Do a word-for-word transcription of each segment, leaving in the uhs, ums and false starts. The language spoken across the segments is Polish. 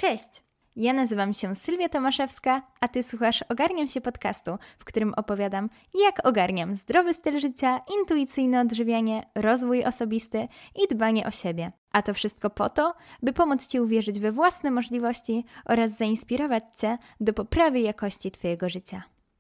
Cześć! Ja nazywam się Sylwia Tomaszewska, a Ty słuchasz Ogarniam się podcastu, w którym opowiadam, jak ogarniam zdrowy styl życia, intuicyjne odżywianie, rozwój osobisty i dbanie o siebie. A to wszystko po to, by pomóc Ci uwierzyć we własne możliwości oraz zainspirować Cię do poprawy jakości Twojego życia.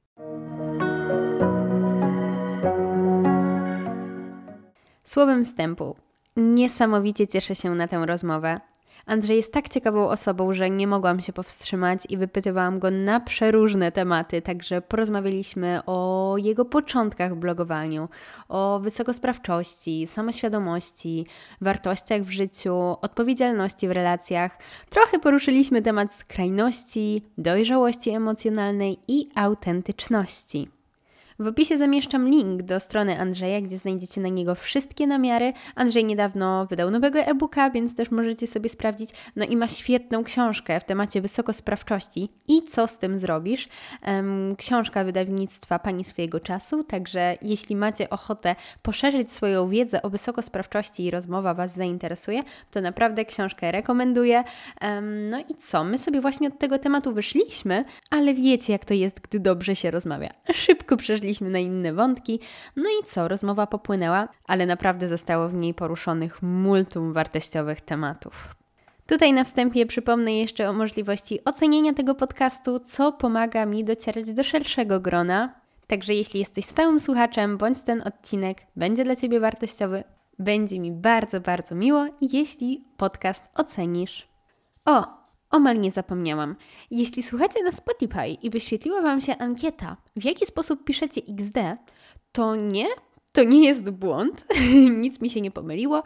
Słowem wstępu, niesamowicie cieszę się na tę rozmowę. Andrzej jest tak ciekawą osobą, że nie mogłam się powstrzymać i wypytywałam go na przeróżne tematy, także porozmawialiśmy o jego początkach w blogowaniu, o wysokosprawczości, samoświadomości, wartościach w życiu, odpowiedzialności w relacjach. Trochę poruszyliśmy temat skrajności, dojrzałości emocjonalnej i autentyczności. W opisie zamieszczam link do strony Andrzeja, gdzie znajdziecie na niego wszystkie namiary. Andrzej niedawno wydał nowego e-booka, więc też możecie sobie sprawdzić. No i ma świetną książkę w temacie wysokosprawczości i co z tym zrobisz. Um, książka wydawnictwa Pani swojego czasu, także jeśli macie ochotę poszerzyć swoją wiedzę o wysokosprawczości i rozmowa Was zainteresuje, to naprawdę książkę rekomenduję. Um, no i co? My sobie właśnie od tego tematu wyszliśmy, ale wiecie jak to jest, gdy dobrze się rozmawia. Szybko przeszliśmy na inne wątki, no i co, rozmowa popłynęła, ale naprawdę zostało w niej poruszonych multum wartościowych tematów. Tutaj na wstępie przypomnę jeszcze o możliwości ocenienia tego podcastu, co pomaga mi docierać do szerszego grona. Także jeśli jesteś stałym słuchaczem, bądź ten odcinek będzie dla Ciebie wartościowy, będzie mi bardzo, bardzo miło, jeśli podcast ocenisz. O! Omal nie zapomniałam. Jeśli słuchacie na Spotify i wyświetliła Wam się ankieta, w jaki sposób piszecie iks de, to nie, to nie jest błąd, nic mi się nie pomyliło.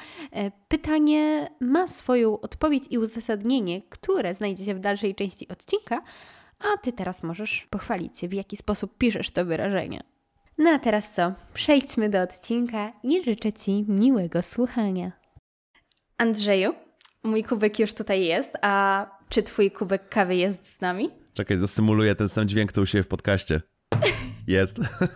Pytanie ma swoją odpowiedź i uzasadnienie, które znajdziecie w dalszej części odcinka, a Ty teraz możesz pochwalić się, w jaki sposób piszesz to wyrażenie. No a teraz co? Przejdźmy do odcinka i życzę Ci miłego słuchania. Andrzeju, mój kubek już tutaj jest, a czy twój kubek kawy jest z nami? Czekaj, zasymuluję ten sam dźwięk, co u siebie w podcaście. Jest.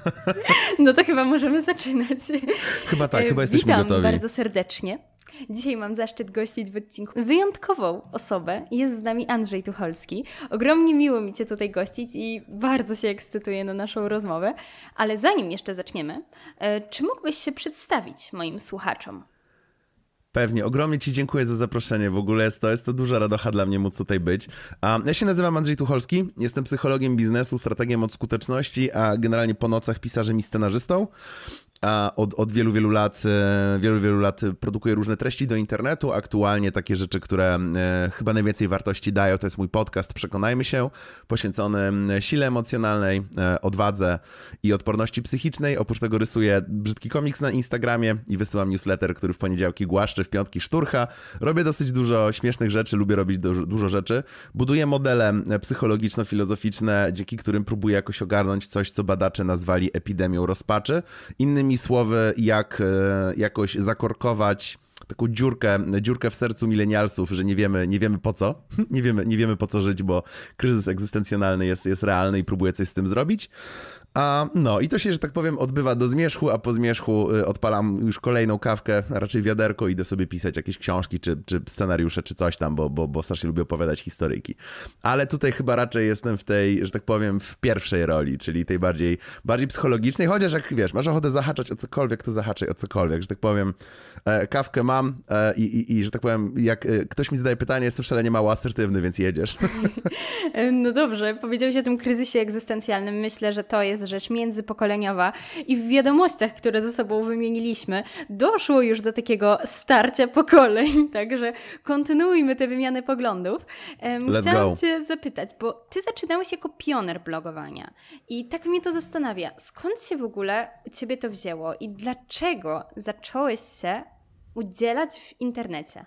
No to chyba możemy zaczynać. Chyba tak, chyba jesteśmy Witam gotowi. bardzo serdecznie. Dzisiaj mam zaszczyt gościć w odcinku wyjątkową osobę. Jest z nami Andrzej Tucholski. Ogromnie miło mi Cię tutaj gościć i bardzo się ekscytuję na naszą rozmowę. Ale zanim jeszcze zaczniemy, czy mógłbyś się przedstawić moim słuchaczom? Pewnie. Ogromnie Ci dziękuję za zaproszenie. W ogóle jest to, jest to duża radocha dla mnie móc tutaj być. Um, ja się nazywam Andrzej Tucholski. Jestem psychologiem biznesu, strategiem od skuteczności, a generalnie po nocach pisarzem i scenarzystą. A od, od wielu, wielu lat, wielu, wielu lat produkuję różne treści do internetu. Aktualnie takie rzeczy, które e, chyba najwięcej wartości dają, to jest mój podcast Przekonajmy się, poświęcony sile emocjonalnej, e, odwadze i odporności psychicznej. Oprócz tego rysuję brzydki komiks na Instagramie i wysyłam newsletter, który w poniedziałki głaszczy, w piątki szturcha. Robię dosyć dużo śmiesznych rzeczy, lubię robić dużo, dużo rzeczy. Buduję modele psychologiczno-filozoficzne, dzięki którym próbuję jakoś ogarnąć coś, co badacze nazwali epidemią rozpaczy. Innymi słowy, jak e, jakoś zakorkować taką dziurkę, dziurkę w sercu milenialsów, że nie wiemy, nie wiemy po co, nie wiemy, nie wiemy po co żyć, bo kryzys egzystencjonalny jest, jest realny i próbuję coś z tym zrobić. A, no i to się, że tak powiem, odbywa do zmierzchu, a po zmierzchu odpalam już kolejną kawkę, a raczej wiaderko, idę sobie pisać jakieś książki, czy, czy scenariusze, czy coś tam, bo, bo, bo strasznie lubię opowiadać historyjki. Ale tutaj chyba raczej jestem w tej, że tak powiem, w pierwszej roli, czyli tej bardziej, bardziej psychologicznej, chociaż jak wiesz, masz ochotę zahaczać o cokolwiek, to zahaczaj o cokolwiek, że tak powiem, e, kawkę mam e, i, i, i, że tak powiem, jak e, ktoś mi zadaje pytanie, jestem szalenie mało asertywny, więc jedziesz. No dobrze, powiedziałeś o tym kryzysie egzystencjalnym, myślę, że to jest rzecz międzypokoleniowa i w wiadomościach, które ze sobą wymieniliśmy, doszło już do takiego starcia pokoleń, także kontynuujmy tę wymianę poglądów. Let's Chciałam go. Cię zapytać, bo Ty zaczynałeś jako pioner blogowania i tak mnie to zastanawia, skąd się w ogóle u Ciebie to wzięło i dlaczego zacząłeś się udzielać w internecie?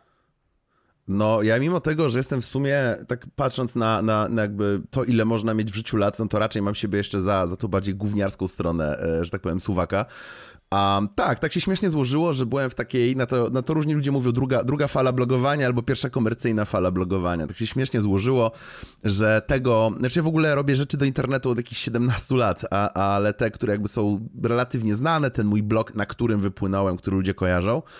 No, ja mimo tego, że jestem w sumie, tak patrząc na, na, na jakby to, ile można mieć w życiu lat, no to raczej mam siebie jeszcze za, za tą bardziej gówniarską stronę, że tak powiem, suwaka. A tak, tak się śmiesznie złożyło, że byłem w takiej, na to, na to różni ludzie mówią, druga, druga fala blogowania albo pierwsza komercyjna fala blogowania. Tak się śmiesznie złożyło, że tego, znaczy ja w ogóle robię rzeczy do internetu od jakichś siedemnastu lat, a, ale te, które jakby są relatywnie znane, ten mój blog, na którym wypłynąłem, który ludzie kojarzą,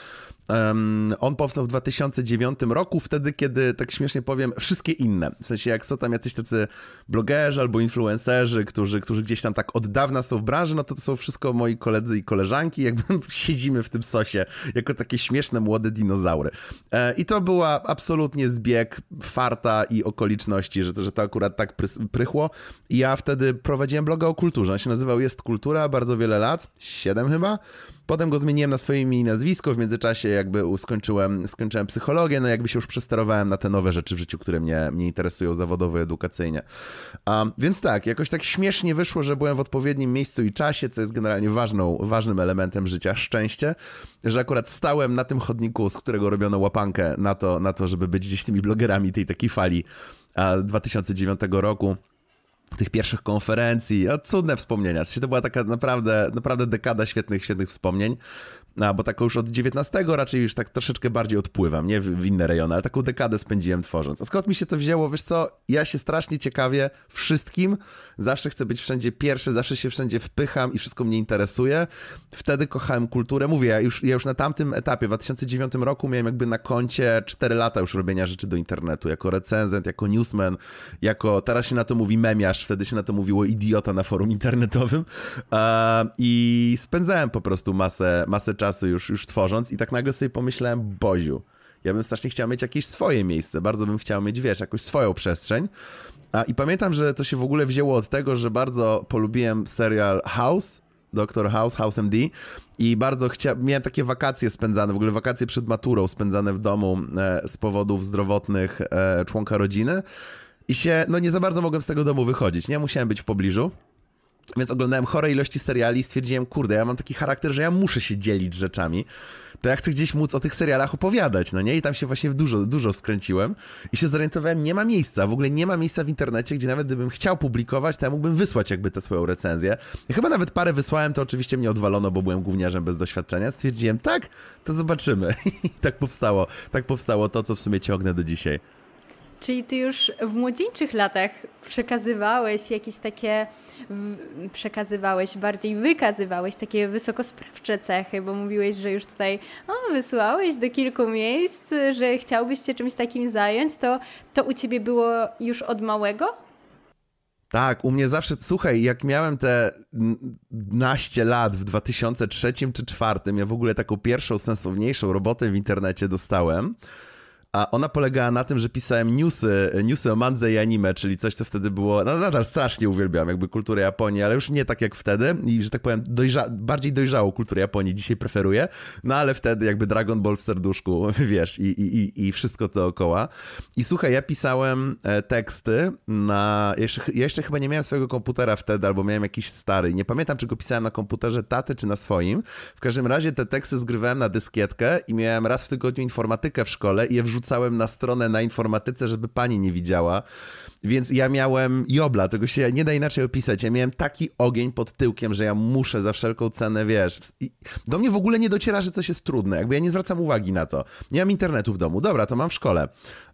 Um, on powstał w dwa tysiące dziewiątym roku, wtedy, kiedy, tak śmiesznie powiem, wszystkie inne. W sensie, jak są tam jacyś tacy blogerzy albo influencerzy, którzy, którzy gdzieś tam tak od dawna są w branży, no to to są wszystko moi koledzy i koleżanki, jakby siedzimy w tym sosie, jako takie śmieszne, młode dinozaury. E, I to była absolutnie zbieg farta i okoliczności, że to, że to akurat tak pry, prychło. I ja wtedy prowadziłem bloga o kulturze. On się nazywał Jest Kultura, bardzo wiele lat, siedem chyba. Potem go zmieniłem na swoje imię i nazwisko, w międzyczasie jakby skończyłem, skończyłem psychologię, no jakby się już przesterowałem na te nowe rzeczy w życiu, które mnie, mnie interesują zawodowo, edukacyjnie. Um, więc tak, jakoś tak śmiesznie wyszło, że byłem w odpowiednim miejscu i czasie, co jest generalnie ważną, ważnym elementem życia, szczęście, że akurat stałem na tym chodniku, z którego robiono łapankę na to, na to żeby być gdzieś tymi blogerami tej takiej fali a, dwa tysiące dziewiątego roku. Tych pierwszych konferencji, a cudne wspomnienia. To była taka naprawdę, naprawdę dekada świetnych, świetnych wspomnień, no, bo taką już od dziewiętnastego raczej już tak troszeczkę bardziej odpływam, nie w, w inne rejony, ale taką dekadę spędziłem tworząc. A skąd mi się to wzięło? Wiesz co, ja się strasznie ciekawię wszystkim, zawsze chcę być wszędzie pierwszy, zawsze się wszędzie wpycham i wszystko mnie interesuje. Wtedy kochałem kulturę. Mówię, ja już, ja już na tamtym etapie, w dwa tysiące dziewiątym roku miałem jakby na koncie cztery lata już robienia rzeczy do internetu, jako recenzent, jako newsman, jako, teraz się na to mówi memiarz, wtedy się na to mówiło idiota na forum internetowym uh, i spędzałem po prostu masę, masę czasu już, już tworząc i tak nagle sobie pomyślałem, Boziu, ja bym strasznie chciał mieć jakieś swoje miejsce, bardzo bym chciał mieć, wiesz, jakąś swoją przestrzeń. A, i pamiętam, że to się w ogóle wzięło od tego, że bardzo polubiłem serial House, doktor House, House M D i bardzo chciałem, miałem takie wakacje spędzane, w ogóle wakacje przed maturą spędzane w domu e, z powodów zdrowotnych e, członka rodziny. I się, no nie za bardzo mogłem z tego domu wychodzić, nie? Musiałem być w pobliżu, więc oglądałem chore ilości seriali i stwierdziłem, kurde, ja mam taki charakter, że ja muszę się dzielić rzeczami, to ja chcę gdzieś móc o tych serialach opowiadać, no nie? I tam się właśnie w dużo, dużo wkręciłem i się zorientowałem, nie ma miejsca, w ogóle nie ma miejsca w internecie, gdzie nawet gdybym chciał publikować, to ja mógłbym wysłać jakby tę swoją recenzję. I chyba nawet parę wysłałem, to oczywiście mnie odwalono, bo byłem gówniarzem bez doświadczenia. Stwierdziłem, tak, to zobaczymy. I tak powstało, tak powstało to, co w sumie ciągnę do dzisiaj. Czyli ty już w młodzieńczych latach przekazywałeś jakieś takie, w, przekazywałeś, bardziej wykazywałeś takie wysokosprawcze cechy, bo mówiłeś, że już tutaj o, wysłałeś do kilku miejsc, że chciałbyś się czymś takim zająć, to, to u ciebie było już od małego? Tak, u mnie zawsze, słuchaj, jak miałem te naście lat w dwa tysiące trzecim czy dwa tysiące czwartym, ja w ogóle taką pierwszą, sensowniejszą robotę w internecie dostałem. A ona polegała na tym, że pisałem newsy, newsy o mandze i anime, czyli coś, co wtedy było, no nadal strasznie uwielbiam jakby kulturę Japonii, ale już nie tak jak wtedy i, że tak powiem, dojrza, bardziej dojrzałą kulturę Japonii dzisiaj preferuję, no ale wtedy jakby Dragon Ball w serduszku, wiesz, i, i, i wszystko dookoła. I słuchaj, ja pisałem teksty na, jeszcze, ja jeszcze chyba nie miałem swojego komputera wtedy, albo miałem jakiś stary, nie pamiętam, czy go pisałem na komputerze taty, czy na swoim. W każdym razie te teksty zgrywałem na dyskietkę i miałem raz w tygodniu informatykę w szkole i je wrzucałem Wrzucałem na stronę na informatyce, żeby pani nie widziała, więc ja miałem jobla, tego się nie da inaczej opisać, ja miałem taki ogień pod tyłkiem, że ja muszę za wszelką cenę, wiesz, i do mnie w ogóle nie dociera, że coś jest trudne, jakby ja nie zwracam uwagi na to, nie mam internetu w domu, dobra, to mam w szkole,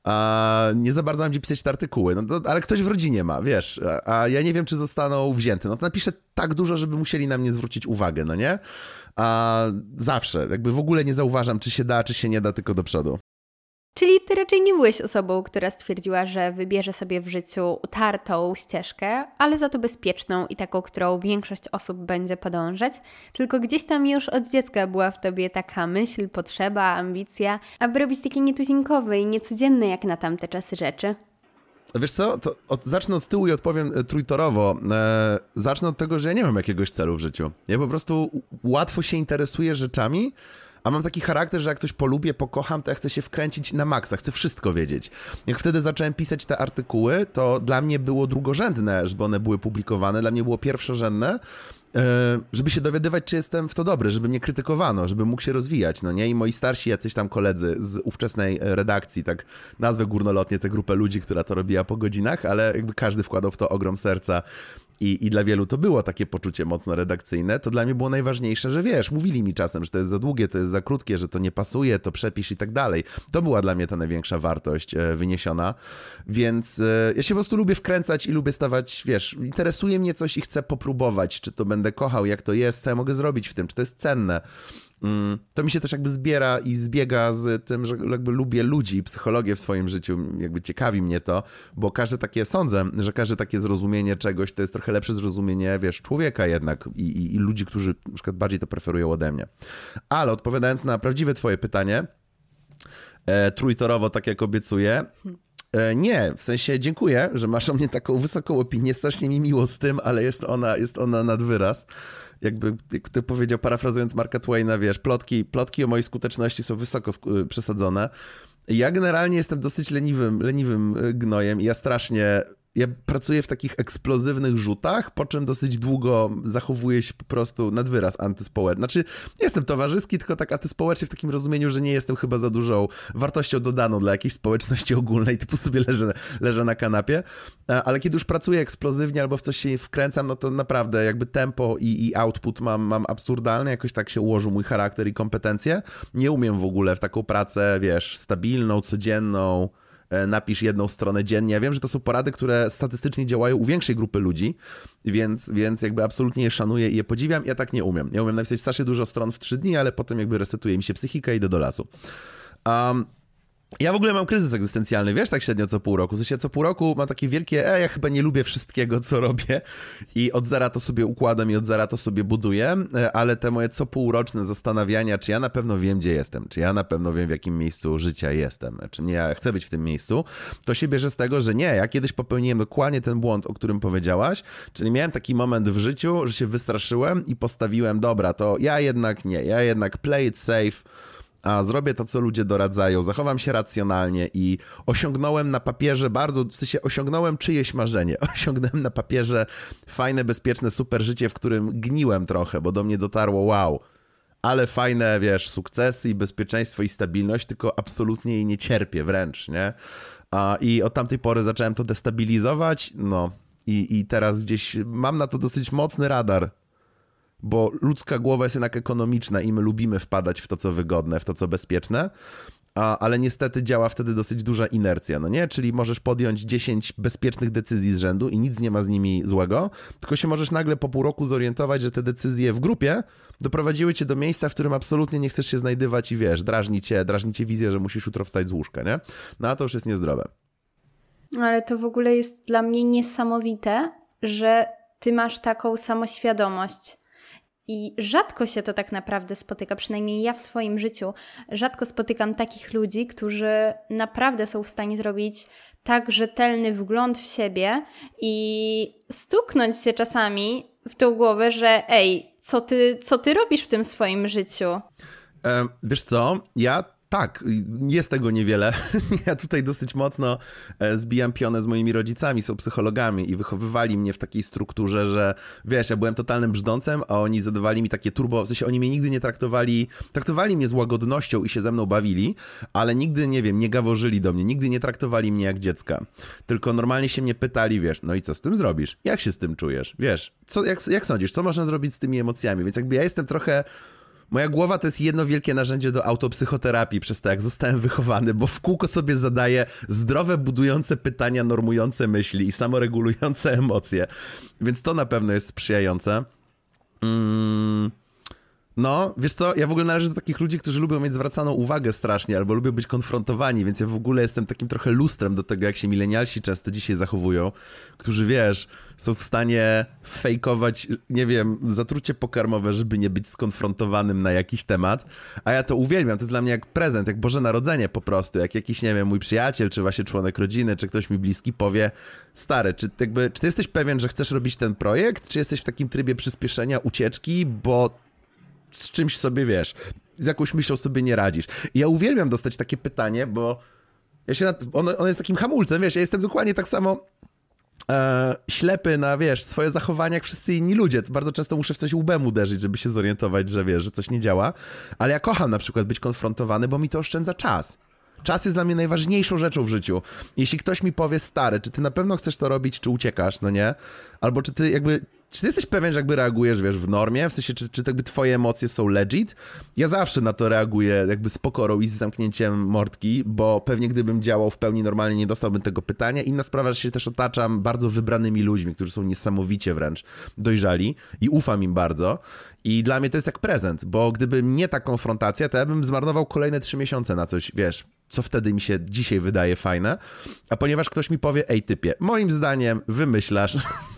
a nie za bardzo mam gdzie pisać te artykuły, no to, ale ktoś w rodzinie ma, wiesz, a, a ja nie wiem, czy zostaną wzięte, no to napiszę tak dużo, żeby musieli na mnie zwrócić uwagę, no nie? A zawsze, jakby w ogóle nie zauważam, czy się da, czy się nie da, tylko do przodu. Czyli ty raczej nie byłeś osobą, która stwierdziła, że wybierze sobie w życiu utartą ścieżkę, ale za to bezpieczną i taką, którą większość osób będzie podążać, tylko gdzieś tam już od dziecka była w tobie taka myśl, potrzeba, ambicja, aby robić takie nietuzinkowe i niecodzienne jak na tamte czasy rzeczy. Wiesz co, to od, zacznę od tyłu i odpowiem e, trójtorowo. E, zacznę od tego, że ja nie mam jakiegoś celu w życiu. Ja po prostu łatwo się interesuję rzeczami, a mam taki charakter, że jak coś polubię, pokocham, to ja chcę się wkręcić na maksa, chcę wszystko wiedzieć. Jak wtedy zacząłem pisać te artykuły, to dla mnie było drugorzędne, żeby one były publikowane, dla mnie było pierwszorzędne, żeby się dowiadywać, czy jestem w to dobry, żeby mnie krytykowano, żeby mógł się rozwijać, no nie? I moi starsi jacyś tam koledzy z ówczesnej redakcji, tak nazwę górnolotnie tę grupę ludzi, która to robiła po godzinach, ale jakby każdy wkładał w to ogrom serca i, i dla wielu to było takie poczucie mocno redakcyjne, to dla mnie było najważniejsze, że wiesz, mówili mi czasem, że to jest za długie, to jest za krótkie, że to nie pasuje, to przepisz i tak dalej. To była dla mnie ta największa wartość wyniesiona, więc ja się po prostu lubię wkręcać i lubię stawać, wiesz, interesuje mnie coś i chcę popróbować, czy to będę Będę kochał, jak to jest, co ja mogę zrobić w tym, czy to jest cenne. To mi się też jakby zbiera i zbiega z tym, że jakby lubię ludzi i psychologię w swoim życiu, jakby ciekawi mnie to, bo każde takie, sądzę, że każde takie zrozumienie czegoś to jest trochę lepsze zrozumienie, wiesz, człowieka jednak i, i, i ludzi, którzy na przykład bardziej to preferują ode mnie. Ale odpowiadając na prawdziwe twoje pytanie, e, trójtorowo, tak jak obiecuję, e, nie, w sensie dziękuję, że masz o mnie taką wysoką opinię, strasznie mi miło z tym, ale jest ona, jest ona nad wyraz. Jakby ty powiedział, parafrazując Marka Twaina, wiesz, plotki, plotki o mojej skuteczności są wysoko sk- przesadzone. Ja generalnie jestem dosyć leniwym, leniwym gnojem i ja strasznie... Ja pracuję w takich eksplozywnych rzutach, po czym dosyć długo zachowuję się po prostu nad wyraz antyspołeczny. Znaczy, nie jestem towarzyski, tylko tak antyspołeczny w takim rozumieniu, że nie jestem chyba za dużą wartością dodaną dla jakiejś społeczności ogólnej, typu sobie leżę, leżę na kanapie. Ale kiedy już pracuję eksplozywnie albo w coś się wkręcam, no to naprawdę jakby tempo i, i output mam, mam absurdalny, jakoś tak się ułożył mój charakter i kompetencje. Nie umiem w ogóle w taką pracę, wiesz, stabilną, codzienną, napisz jedną stronę dziennie. Ja wiem, że to są porady, które statystycznie działają u większej grupy ludzi, więc, więc jakby absolutnie je szanuję i je podziwiam. Ja tak nie umiem. Ja umiem napisać strasznie dużo stron w trzy dni, ale potem jakby resetuje mi się psychika i idę do lasu. Um, Ja w ogóle mam kryzys egzystencjalny, wiesz, tak średnio co pół roku. W sensie co pół roku mam takie wielkie, e, ja chyba nie lubię wszystkiego, co robię i od zera to sobie układam i od zera to sobie buduję, ale te moje co półroczne zastanawiania, czy ja na pewno wiem, gdzie jestem, czy ja na pewno wiem, w jakim miejscu życia jestem, czy nie, ja chcę być w tym miejscu, to się bierze z tego, że nie, ja kiedyś popełniłem dokładnie ten błąd, o którym powiedziałaś, czyli miałem taki moment w życiu, że się wystraszyłem i postawiłem, dobra, to ja jednak nie, ja jednak play it safe, a zrobię to, co ludzie doradzają, zachowam się racjonalnie i osiągnąłem na papierze bardzo, w sensie osiągnąłem czyjeś marzenie, osiągnąłem na papierze fajne, bezpieczne, super życie, w którym gniłem trochę, bo do mnie dotarło, wow, ale fajne, wiesz, sukcesy i bezpieczeństwo i stabilność, tylko absolutnie jej nie cierpię wręcz, nie? A, i od tamtej pory zacząłem to destabilizować, no i, i teraz gdzieś mam na to dosyć mocny radar, bo ludzka głowa jest jednak ekonomiczna i my lubimy wpadać w to, co wygodne, w to, co bezpieczne, a, ale niestety działa wtedy dosyć duża inercja, no nie? Czyli możesz podjąć dziesięć bezpiecznych decyzji z rzędu i nic nie ma z nimi złego, tylko się możesz nagle po pół roku zorientować, że te decyzje w grupie doprowadziły cię do miejsca, w którym absolutnie nie chcesz się znajdywać i wiesz, drażni cię, drażni cię wizja, że musisz jutro wstać z łóżka, nie? No a to już jest niezdrowe. Ale to w ogóle jest dla mnie niesamowite, że ty masz taką samoświadomość. I rzadko się to tak naprawdę spotyka, przynajmniej ja w swoim życiu rzadko spotykam takich ludzi, którzy naprawdę są w stanie zrobić tak rzetelny wgląd w siebie i stuknąć się czasami w tą głowę, że ej, co ty, co ty robisz w tym swoim życiu? E, wiesz co, ja tak, jest tego niewiele. Ja tutaj dosyć mocno zbijam pionę z moimi rodzicami, są psychologami i wychowywali mnie w takiej strukturze, że wiesz, ja byłem totalnym brzdącem, a oni zadawali mi takie turbo, w sensie oni mnie nigdy nie traktowali, traktowali mnie z łagodnością i się ze mną bawili, ale nigdy, nie wiem, nie gaworzyli do mnie, nigdy nie traktowali mnie jak dziecka. Tylko normalnie się mnie pytali, wiesz, no i co z tym zrobisz? Jak się z tym czujesz? Wiesz, co, jak, jak sądzisz, co można zrobić z tymi emocjami? Więc jakby ja jestem trochę... Moja głowa to jest jedno wielkie narzędzie do autopsychoterapii przez to, jak zostałem wychowany, bo w kółko sobie zadaję zdrowe, budujące pytania, normujące myśli i samoregulujące emocje. Więc to na pewno jest sprzyjające. Mm. No, wiesz co, ja w ogóle należę do takich ludzi, którzy lubią mieć zwracaną uwagę strasznie, albo lubią być konfrontowani, więc ja w ogóle jestem takim trochę lustrem do tego, jak się milenialsi często dzisiaj zachowują, którzy, wiesz, są w stanie fejkować, nie wiem, zatrucie pokarmowe, żeby nie być skonfrontowanym na jakiś temat, a ja to uwielbiam, to jest dla mnie jak prezent, jak Boże Narodzenie po prostu, jak jakiś, nie wiem, mój przyjaciel, czy właśnie członek rodziny, czy ktoś mi bliski powie, stary, czy jakby, czy ty jesteś pewien, że chcesz robić ten projekt, czy jesteś w takim trybie przyspieszenia, ucieczki, bo z czymś sobie, wiesz, z jakąś myślą sobie nie radzisz. I ja uwielbiam dostać takie pytanie, bo ja się nad, on, on jest takim hamulcem, wiesz, ja jestem dokładnie tak samo e, ślepy na, wiesz, swoje zachowania jak wszyscy inni ludzie. Bardzo często muszę w coś łbem uderzyć, żeby się zorientować, że wiesz, że coś nie działa, ale ja kocham na przykład być konfrontowany, bo mi to oszczędza czas. Czas jest dla mnie najważniejszą rzeczą w życiu. Jeśli ktoś mi powie, stary, czy ty na pewno chcesz to robić, czy uciekasz, no nie? Albo czy ty jakby... czy ty jesteś pewien, że jakby reagujesz, wiesz, w normie? W sensie, czy, czy jakby twoje emocje są legit? Ja zawsze na to reaguję jakby z pokorą i z zamknięciem mordki, bo pewnie gdybym działał w pełni normalnie, nie dostałbym tego pytania. Inna sprawa, że się też otaczam bardzo wybranymi ludźmi, którzy są niesamowicie wręcz dojrzali i ufam im bardzo. I dla mnie to jest jak prezent, bo gdyby nie ta konfrontacja, to ja bym zmarnował kolejne trzy miesiące na coś, wiesz, co wtedy mi się dzisiaj wydaje fajne, a ponieważ ktoś mi powie, ej typie, moim zdaniem wymyślasz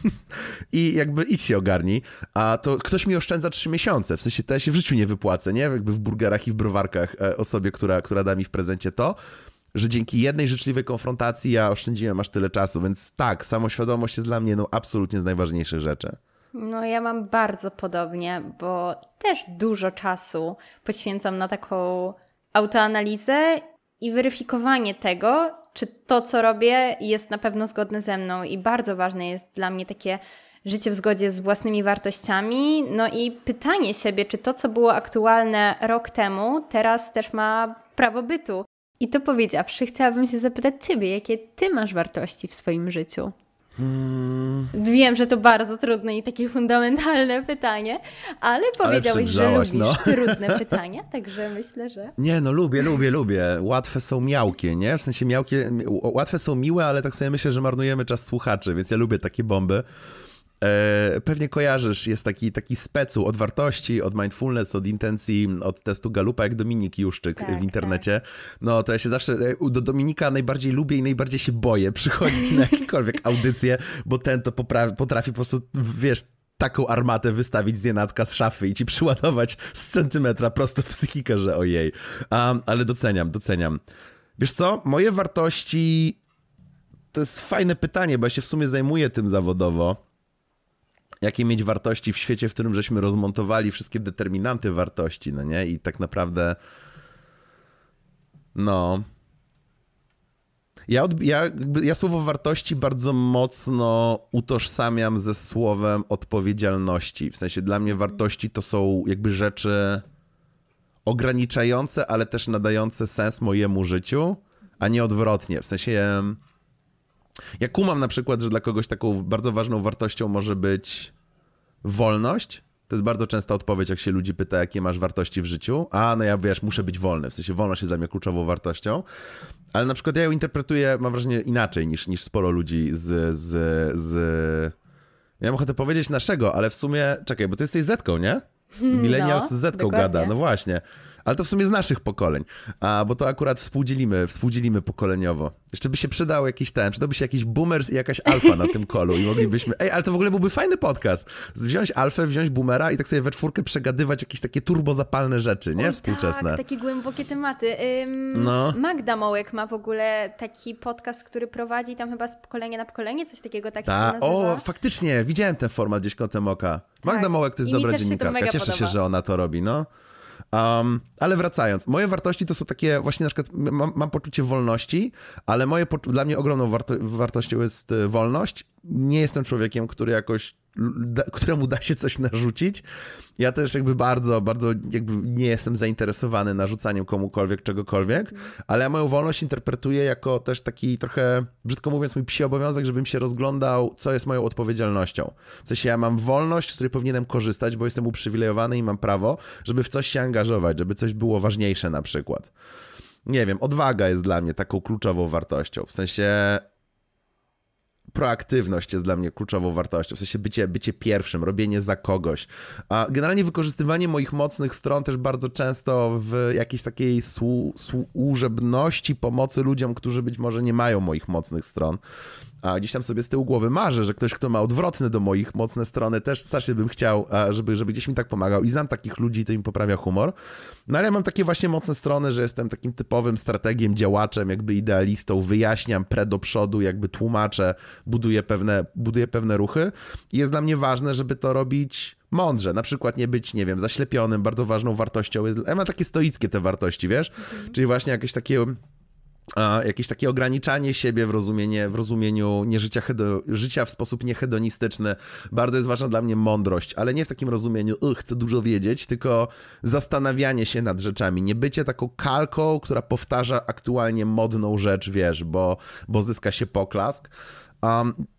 i jakby idź się ogarnij, a to ktoś mi oszczędza trzy miesiące, w sensie to ja się w życiu nie wypłacę, nie? Jakby w burgerach i w browarkach osobie, która, która da mi w prezencie to, że dzięki jednej życzliwej konfrontacji ja oszczędziłem aż tyle czasu, więc tak, samoświadomość jest dla mnie no absolutnie z najważniejszych rzeczy. No ja mam bardzo podobnie, bo też dużo czasu poświęcam na taką autoanalizę i weryfikowanie tego, czy to, co robię, jest na pewno zgodne ze mną i bardzo ważne jest dla mnie takie życie w zgodzie z własnymi wartościami, no i pytanie siebie, czy to, co było aktualne rok temu, teraz też ma prawo bytu. I to powiedziawszy, chciałabym się zapytać ciebie, jakie ty masz wartości w swoim życiu? Hmm. Wiem, że to bardzo trudne i takie fundamentalne pytanie, ale powiedziałeś, że lubisz no. trudne pytania, także myślę, że... Nie, no lubię, lubię, lubię. Łatwe są miałkie, nie? W sensie miałkie, łatwe są miłe, ale tak sobie myślę, że marnujemy czas słuchaczy, więc ja lubię takie bomby. E, pewnie kojarzysz, jest taki, taki specu od wartości, od mindfulness, od intencji, od testu Galupa, jak Dominik Juszczyk tak, w internecie. Tak. No to ja się zawsze, do Dominika najbardziej lubię i najbardziej się boję przychodzić na jakiekolwiek audycje, bo ten to poprawi, potrafi po prostu, wiesz, taką armatę wystawić z nienacka z szafy i ci przyładować z centymetra prosto w psychikę, że ojej. Um, ale doceniam, doceniam. Wiesz co, moje wartości, to jest fajne pytanie, bo ja się w sumie zajmuję tym zawodowo. Jakie mieć wartości w świecie, w którym żeśmy rozmontowali wszystkie determinanty wartości, no nie? I tak naprawdę, no... Ja, od, ja, ja słowo wartości bardzo mocno utożsamiam ze słowem odpowiedzialności. W sensie dla mnie wartości to są jakby rzeczy ograniczające, ale też nadające sens mojemu życiu, a nie odwrotnie. W sensie... Ja kumam na przykład, że dla kogoś taką bardzo ważną wartością może być wolność. To jest bardzo częsta odpowiedź, jak się ludzi pyta, jakie masz wartości w życiu. A, no ja wiesz, muszę być wolny. W sensie wolność jest dla mnie kluczową wartością. Ale na przykład ja ją interpretuję, mam wrażenie, inaczej niż, niż sporo ludzi z... z, z... Ja mam ochotę powiedzieć naszego, ale w sumie... Czekaj, bo ty jesteś Zetką, nie? Millennials no, z Zetką dokładnie. gada, no właśnie. Ale to w sumie z naszych pokoleń, a, bo to akurat współdzielimy, współdzielimy pokoleniowo. Jeszcze by się przydał jakiś ten, przydałby się jakiś boomers i jakaś alfa na tym kolu i moglibyśmy, ej, ale to w ogóle byłby fajny podcast. Wziąć alfę, wziąć boomera i tak sobie we czwórkę przegadywać jakieś takie turbozapalne rzeczy, nie? Oj, Współczesne. Tak, takie głębokie tematy. Ym, no. Magda Mołek ma w ogóle taki podcast, który prowadzi tam chyba z pokolenia na pokolenie, coś takiego tak Ta, się nazywa. O, faktycznie, widziałem ten format gdzieś kątem oka. Magda tak. Mołek to jest I dobra mi też dziennikarka, się to cieszę mega się, podoba. że ona to robi, no. Um, ale wracając, moje wartości to są takie, właśnie na przykład mam, mam poczucie wolności, ale moje, dla mnie ogromną warto, wartością jest wolność. Nie jestem człowiekiem, który jakoś, da, któremu da się coś narzucić. Ja też jakby bardzo, bardzo jakby nie jestem zainteresowany narzucaniem komukolwiek czegokolwiek, mm. ale ja moją wolność interpretuję jako też taki trochę, brzydko mówiąc, mój psi obowiązek, żebym się rozglądał, co jest moją odpowiedzialnością. W sensie ja mam wolność, z której powinienem korzystać, bo jestem uprzywilejowany i mam prawo, żeby w coś się angażować, żeby coś było ważniejsze na przykład. Nie wiem, odwaga jest dla mnie taką kluczową wartością, w sensie... Proaktywność jest dla mnie kluczową wartością, w sensie bycie, bycie pierwszym, robienie za kogoś. A generalnie wykorzystywanie moich mocnych stron też bardzo często w jakiejś takiej słu, służebności, pomocy ludziom, którzy być może nie mają moich mocnych stron. A gdzieś tam sobie z tyłu głowy marzę, że ktoś, kto ma odwrotne do moich mocne strony, też strasznie bym chciał, żeby, żeby gdzieś mi tak pomagał. I znam takich ludzi, to im poprawia humor. No ale ja mam takie właśnie mocne strony, że jestem takim typowym strategiem, działaczem, jakby idealistą, wyjaśniam pre do przodu, jakby tłumaczę, buduję pewne, buduję pewne ruchy. I jest dla mnie ważne, żeby to robić mądrze. Na przykład nie być, nie wiem, zaślepionym. Bardzo ważną wartością jest... Ja mam takie stoickie te wartości, wiesz? Mhm. Czyli właśnie jakieś takie... A, jakieś takie ograniczanie siebie w, rozumienie, w rozumieniu nie życia, hedo, życia w sposób niehedonistyczny. Bardzo jest ważna dla mnie mądrość, ale nie w takim rozumieniu, uch, chcę dużo wiedzieć, tylko zastanawianie się nad rzeczami. Nie bycie taką kalką, która powtarza aktualnie modną rzecz, wiesz, bo, bo zyska się poklask. Um,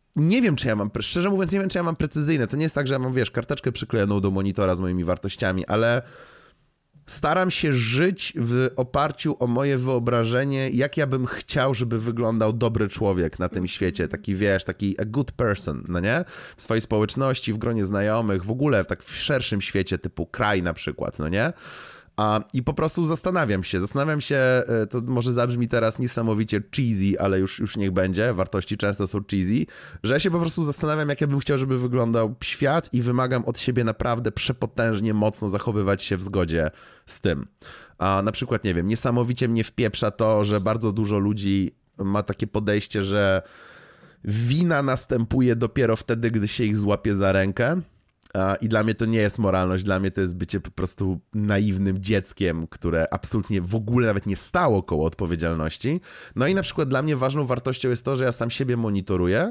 nie wiem, czy ja mam, szczerze mówiąc, nie wiem, czy ja mam precyzyjne. To nie jest tak, że ja mam, wiesz, karteczkę przyklejoną do monitora z moimi wartościami, ale staram się żyć w oparciu o moje wyobrażenie, jak ja bym chciał, żeby wyglądał dobry człowiek na tym świecie. Taki, wiesz, taki a good person, no nie? W swojej społeczności, w gronie znajomych, w ogóle w tak w szerszym świecie, typu kraj na przykład, no nie? A, I po prostu zastanawiam się, zastanawiam się, to może zabrzmi teraz niesamowicie cheesy, ale już, już niech będzie, wartości często są cheesy, że ja się po prostu zastanawiam, jak ja bym chciał, żeby wyglądał świat i wymagam od siebie naprawdę przepotężnie mocno zachowywać się w zgodzie z tym. A na przykład, nie wiem, niesamowicie mnie wpieprza to, że bardzo dużo ludzi ma takie podejście, że wina następuje dopiero wtedy, gdy się ich złapie za rękę. I dla mnie to nie jest moralność, dla mnie to jest bycie po prostu naiwnym dzieckiem, które absolutnie w ogóle nawet nie stało koło odpowiedzialności. No i na przykład dla mnie ważną wartością jest to, że ja sam siebie monitoruję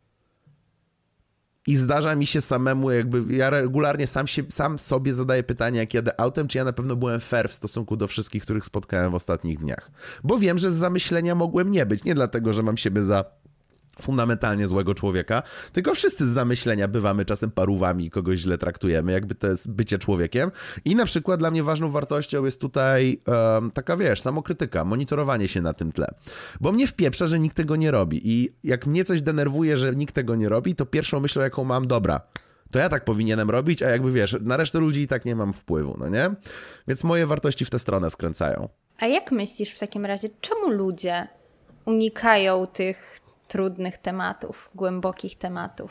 i zdarza mi się samemu jakby, ja regularnie sam, się, sam sobie zadaję pytanie, jak jadę autem, czy ja na pewno byłem fair w stosunku do wszystkich, których spotkałem w ostatnich dniach. Bo wiem, że z zamyślenia mogłem nie być, nie dlatego, że mam siebie za fundamentalnie złego człowieka, tylko wszyscy z zamyślenia bywamy czasem parówami i kogoś źle traktujemy, jakby to jest bycie człowiekiem. I na przykład dla mnie ważną wartością jest tutaj um, taka, wiesz, samokrytyka, monitorowanie się na tym tle. Bo mnie wpieprza, że nikt tego nie robi i jak mnie coś denerwuje, że nikt tego nie robi, to pierwszą myślą, jaką mam, dobra, to ja tak powinienem robić, a jakby, wiesz, na resztę ludzi i tak nie mam wpływu, no nie? Więc moje wartości w tę stronę skręcają. A jak myślisz w takim razie, czemu ludzie unikają tych trudnych tematów, głębokich tematów?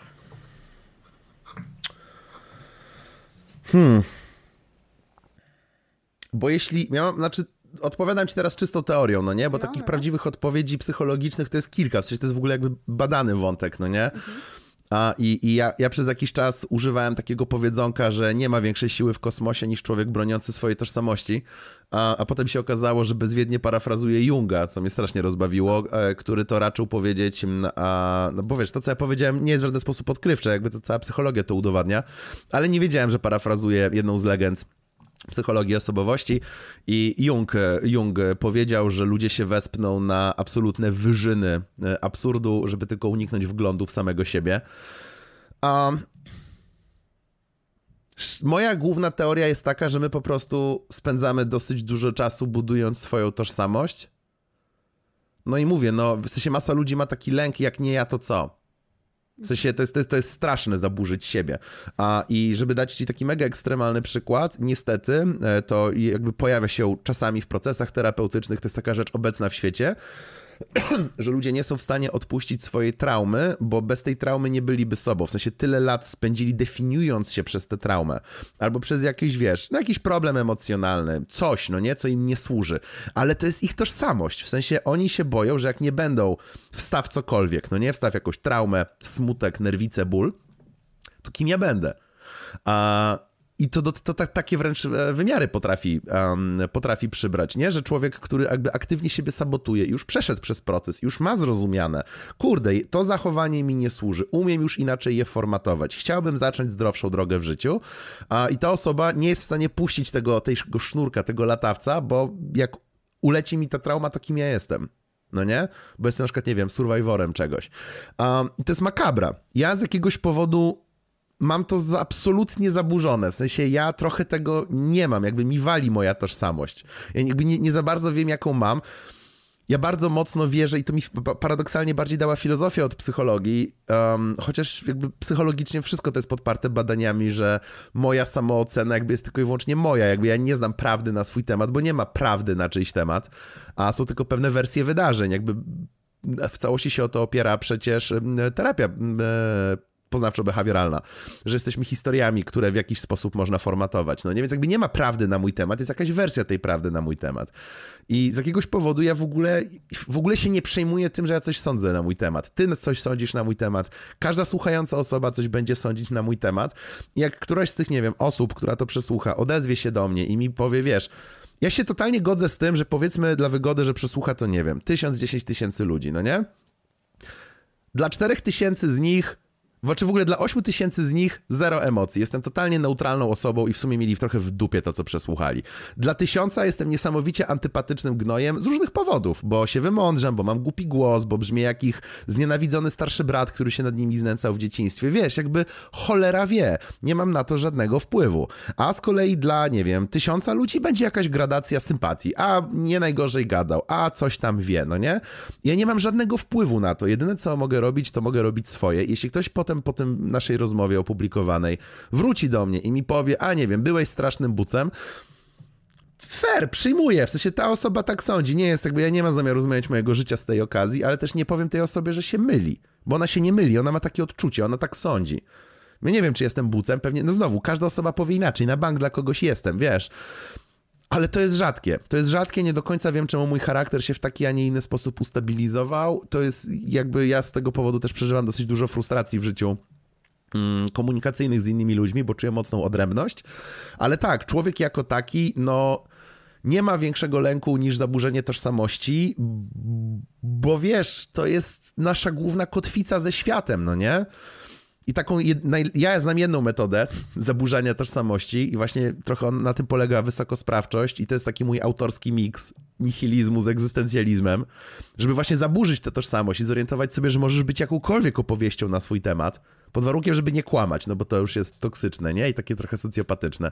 Hmm. Bo jeśli miałam, znaczy odpowiadam ci teraz czystą teorią, no nie? Bo no, takich no. prawdziwych odpowiedzi psychologicznych to jest kilka, w sensie to jest w ogóle jakby badany wątek, no nie? Mhm. A, I i ja, ja przez jakiś czas używałem takiego powiedzonka, że nie ma większej siły w kosmosie niż człowiek broniący swojej tożsamości, a, a potem się okazało, że bezwiednie parafrazuję Junga, co mnie strasznie rozbawiło, e, który to raczył powiedzieć, a, no bo wiesz, to co ja powiedziałem nie jest w żaden sposób odkrywcze, jakby to cała psychologia to udowadnia, ale nie wiedziałem, że parafrazuję jedną z legend psychologii osobowości i Jung, Jung powiedział, że ludzie się wespną na absolutne wyżyny absurdu, żeby tylko uniknąć wglądu w samego siebie. Um, moja główna teoria jest taka, że my po prostu spędzamy dosyć dużo czasu budując swoją tożsamość. No i mówię, no w sensie masa ludzi ma taki lęk, jak nie ja, to co? W sensie to jest, to jest, to jest straszne zaburzyć siebie. A i żeby dać ci taki mega ekstremalny przykład, niestety to jakby pojawia się czasami w procesach terapeutycznych, to jest taka rzecz obecna w świecie, że ludzie nie są w stanie odpuścić swojej traumy, bo bez tej traumy nie byliby sobą. W sensie tyle lat spędzili definiując się przez tę traumę. Albo przez jakiś, wiesz, no jakiś problem emocjonalny, coś, no nie, co im nie służy. Ale to jest ich tożsamość. W sensie oni się boją, że jak nie będą wstaw cokolwiek, no nie, wstaw jakąś traumę, smutek, nerwicę, ból, to kim ja będę? A... I to, to, to, to takie wręcz wymiary potrafi, um, potrafi przybrać, nie? Że człowiek, który jakby aktywnie siebie sabotuje, już przeszedł przez proces, już ma zrozumiane, kurde, to zachowanie mi nie służy, umiem już inaczej je formatować, chciałbym zacząć zdrowszą drogę w życiu, a, i ta osoba nie jest w stanie puścić tego, tego sznurka, tego latawca, bo jak uleci mi ta trauma, to kim ja jestem? No nie? Bo jestem na przykład, nie wiem, survivorem czegoś. Um, to jest makabra. Ja z jakiegoś powodu mam to za absolutnie zaburzone, w sensie ja trochę tego nie mam, jakby mi wali moja tożsamość. Ja jakby nie, nie za bardzo wiem, jaką mam. Ja bardzo mocno wierzę i to mi paradoksalnie bardziej dała filozofia od psychologii, um, chociaż jakby psychologicznie wszystko to jest podparte badaniami, że moja samoocena jakby jest tylko i wyłącznie moja, jakby ja nie znam prawdy na swój temat, bo nie ma prawdy na czyjś temat, a są tylko pewne wersje wydarzeń, jakby w całości się o to opiera przecież terapia e, poznawczo-behawioralna, że jesteśmy historiami, które w jakiś sposób można formatować. No nie, więc jakby nie ma prawdy na mój temat, jest jakaś wersja tej prawdy na mój temat. I z jakiegoś powodu ja w ogóle, w ogóle się nie przejmuję tym, że ja coś sądzę na mój temat. Ty coś sądzisz na mój temat. Każda słuchająca osoba coś będzie sądzić na mój temat. I jak któraś z tych, nie wiem, osób, która to przesłucha, odezwie się do mnie i mi powie, wiesz, ja się totalnie godzę z tym, że powiedzmy dla wygody, że przesłucha to, nie wiem, tysiąc, dziesięć tysięcy ludzi, no nie? Dla czterech tysięcy z nich Czy w ogóle dla ośmiu tysięcy z nich zero emocji. Jestem totalnie neutralną osobą i w sumie mieli trochę w dupie to, co przesłuchali. Dla tysiąca jestem niesamowicie antypatycznym gnojem z różnych powodów, bo się wymądrzam, bo mam głupi głos, bo brzmię jak ich znienawidzony starszy brat, który się nad nimi znęcał w dzieciństwie. Wiesz, jakby cholera wie. Nie mam na to żadnego wpływu. A z kolei dla, nie wiem, tysiąca ludzi będzie jakaś gradacja sympatii. A nie najgorzej gadał, a coś tam wie, no nie? Ja nie mam żadnego wpływu na to. Jedyne, co mogę robić, to mogę robić swoje. Jeśli ktoś potem po tym naszej rozmowie opublikowanej wróci do mnie i mi powie, a nie wiem, byłeś strasznym bucem, fair, przyjmuję, w sensie ta osoba tak sądzi, nie jest jakby, ja nie mam zamiaru zmieniać mojego życia z tej okazji, ale też nie powiem tej osobie, że się myli, bo ona się nie myli, ona ma takie odczucie, ona tak sądzi. Ja nie wiem, czy jestem bucem, pewnie, no znowu, każda osoba powie inaczej, na bank dla kogoś jestem, wiesz. Ale to jest rzadkie. To jest rzadkie, nie do końca wiem, czemu mój charakter się w taki, a nie inny sposób ustabilizował. To jest jakby, ja z tego powodu też przeżywam dosyć dużo frustracji w życiu mm, komunikacyjnych z innymi ludźmi, bo czuję mocną odrębność. Ale tak, człowiek jako taki, no nie ma większego lęku niż zaburzenie tożsamości, bo wiesz, to jest nasza główna kotwica ze światem, no nie? I taką, ja znam jedną metodę zaburzania tożsamości i właśnie trochę on, na tym polega wysokosprawczość i to jest taki mój autorski miks nihilizmu z egzystencjalizmem, żeby właśnie zaburzyć tę tożsamość i zorientować sobie, że możesz być jakąkolwiek opowieścią na swój temat, pod warunkiem, żeby nie kłamać, no bo to już jest toksyczne, nie? I takie trochę socjopatyczne.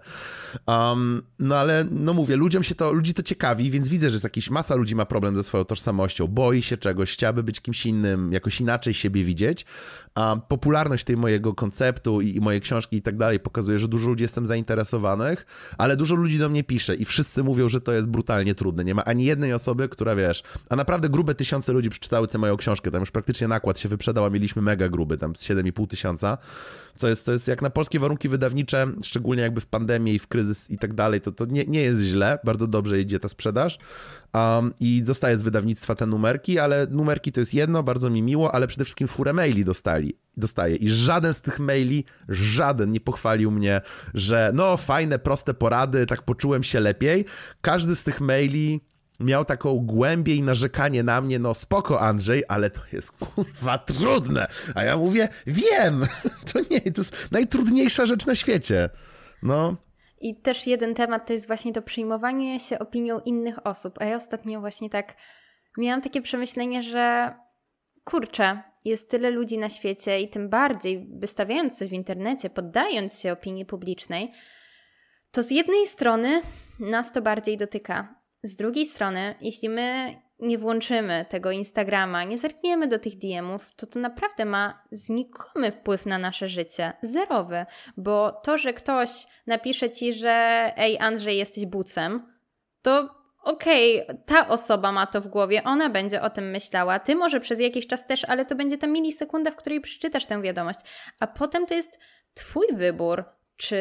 Um, no ale, no mówię, ludziom się to, ludzi to ciekawi, więc widzę, że jest jakiś, masa ludzi ma problem ze swoją tożsamością, boi się czegoś, chciałaby być kimś innym, jakoś inaczej siebie widzieć. A popularność tej mojego konceptu i, i mojej książki i tak dalej pokazuje, że dużo ludzi jestem zainteresowanych, ale dużo ludzi do mnie pisze i wszyscy mówią, że to jest brutalnie trudne. Nie ma ani jednej osoby, która, wiesz, a naprawdę grube tysiące ludzi przeczytały tę moją książkę, tam już praktycznie nakład się wyprzedał, a mieliśmy mega gruby, tam z siedem i pół tysiąca, co jest, to jest jak na polskie warunki wydawnicze, szczególnie jakby w pandemii i w kryzys i tak dalej, to, to nie, nie jest źle, bardzo dobrze idzie ta sprzedaż um, i dostaję z wydawnictwa te numerki, ale numerki to jest jedno, bardzo mi miło, ale przede wszystkim furę maili dostali, dostaję i żaden z tych maili, żaden nie pochwalił mnie, że no fajne, proste porady, tak poczułem się lepiej. Każdy z tych maili miał taką głębię i narzekanie na mnie, no spoko Andrzej, ale to jest kurwa trudne. A ja mówię, wiem, to nie, to jest najtrudniejsza rzecz na świecie. No. I też jeden temat to jest właśnie to przejmowanie się opinią innych osób. A ja ostatnio właśnie tak miałam takie przemyślenie, że kurczę, jest tyle ludzi na świecie i tym bardziej wystawiając coś w internecie, poddając się opinii publicznej, to z jednej strony nas to bardziej dotyka. Z drugiej strony, jeśli my nie włączymy tego Instagrama, nie zerkniemy do tych D M-ów, to to naprawdę ma znikomy wpływ na nasze życie. Zerowy. Bo to, że ktoś napisze ci, że ej Andrzej, jesteś bucem, to okej, okay, ta osoba ma to w głowie, ona będzie o tym myślała, ty może przez jakiś czas też, ale to będzie ta milisekunda, w której przeczytasz tę wiadomość. A potem to jest twój wybór, czy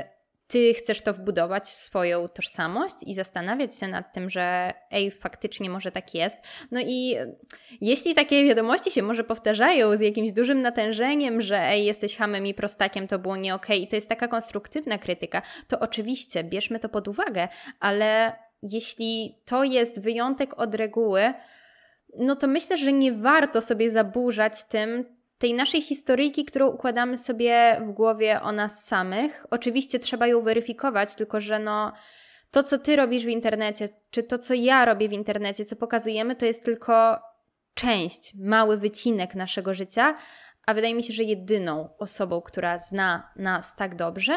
ty chcesz to wbudować w swoją tożsamość i zastanawiać się nad tym, że ej, faktycznie może tak jest. No i jeśli takie wiadomości się może powtarzają z jakimś dużym natężeniem, że ej, jesteś chamem i prostakiem, to było nie okej, i to jest taka konstruktywna krytyka, to oczywiście bierzmy to pod uwagę, ale jeśli to jest wyjątek od reguły, no to myślę, że nie warto sobie zaburzać tym, tej naszej historyjki, którą układamy sobie w głowie o nas samych. Oczywiście trzeba ją weryfikować, tylko że no to, co ty robisz w internecie, czy to, co ja robię w internecie, co pokazujemy, to jest tylko część, mały wycinek naszego życia, a wydaje mi się, że jedyną osobą, która zna nas tak dobrze,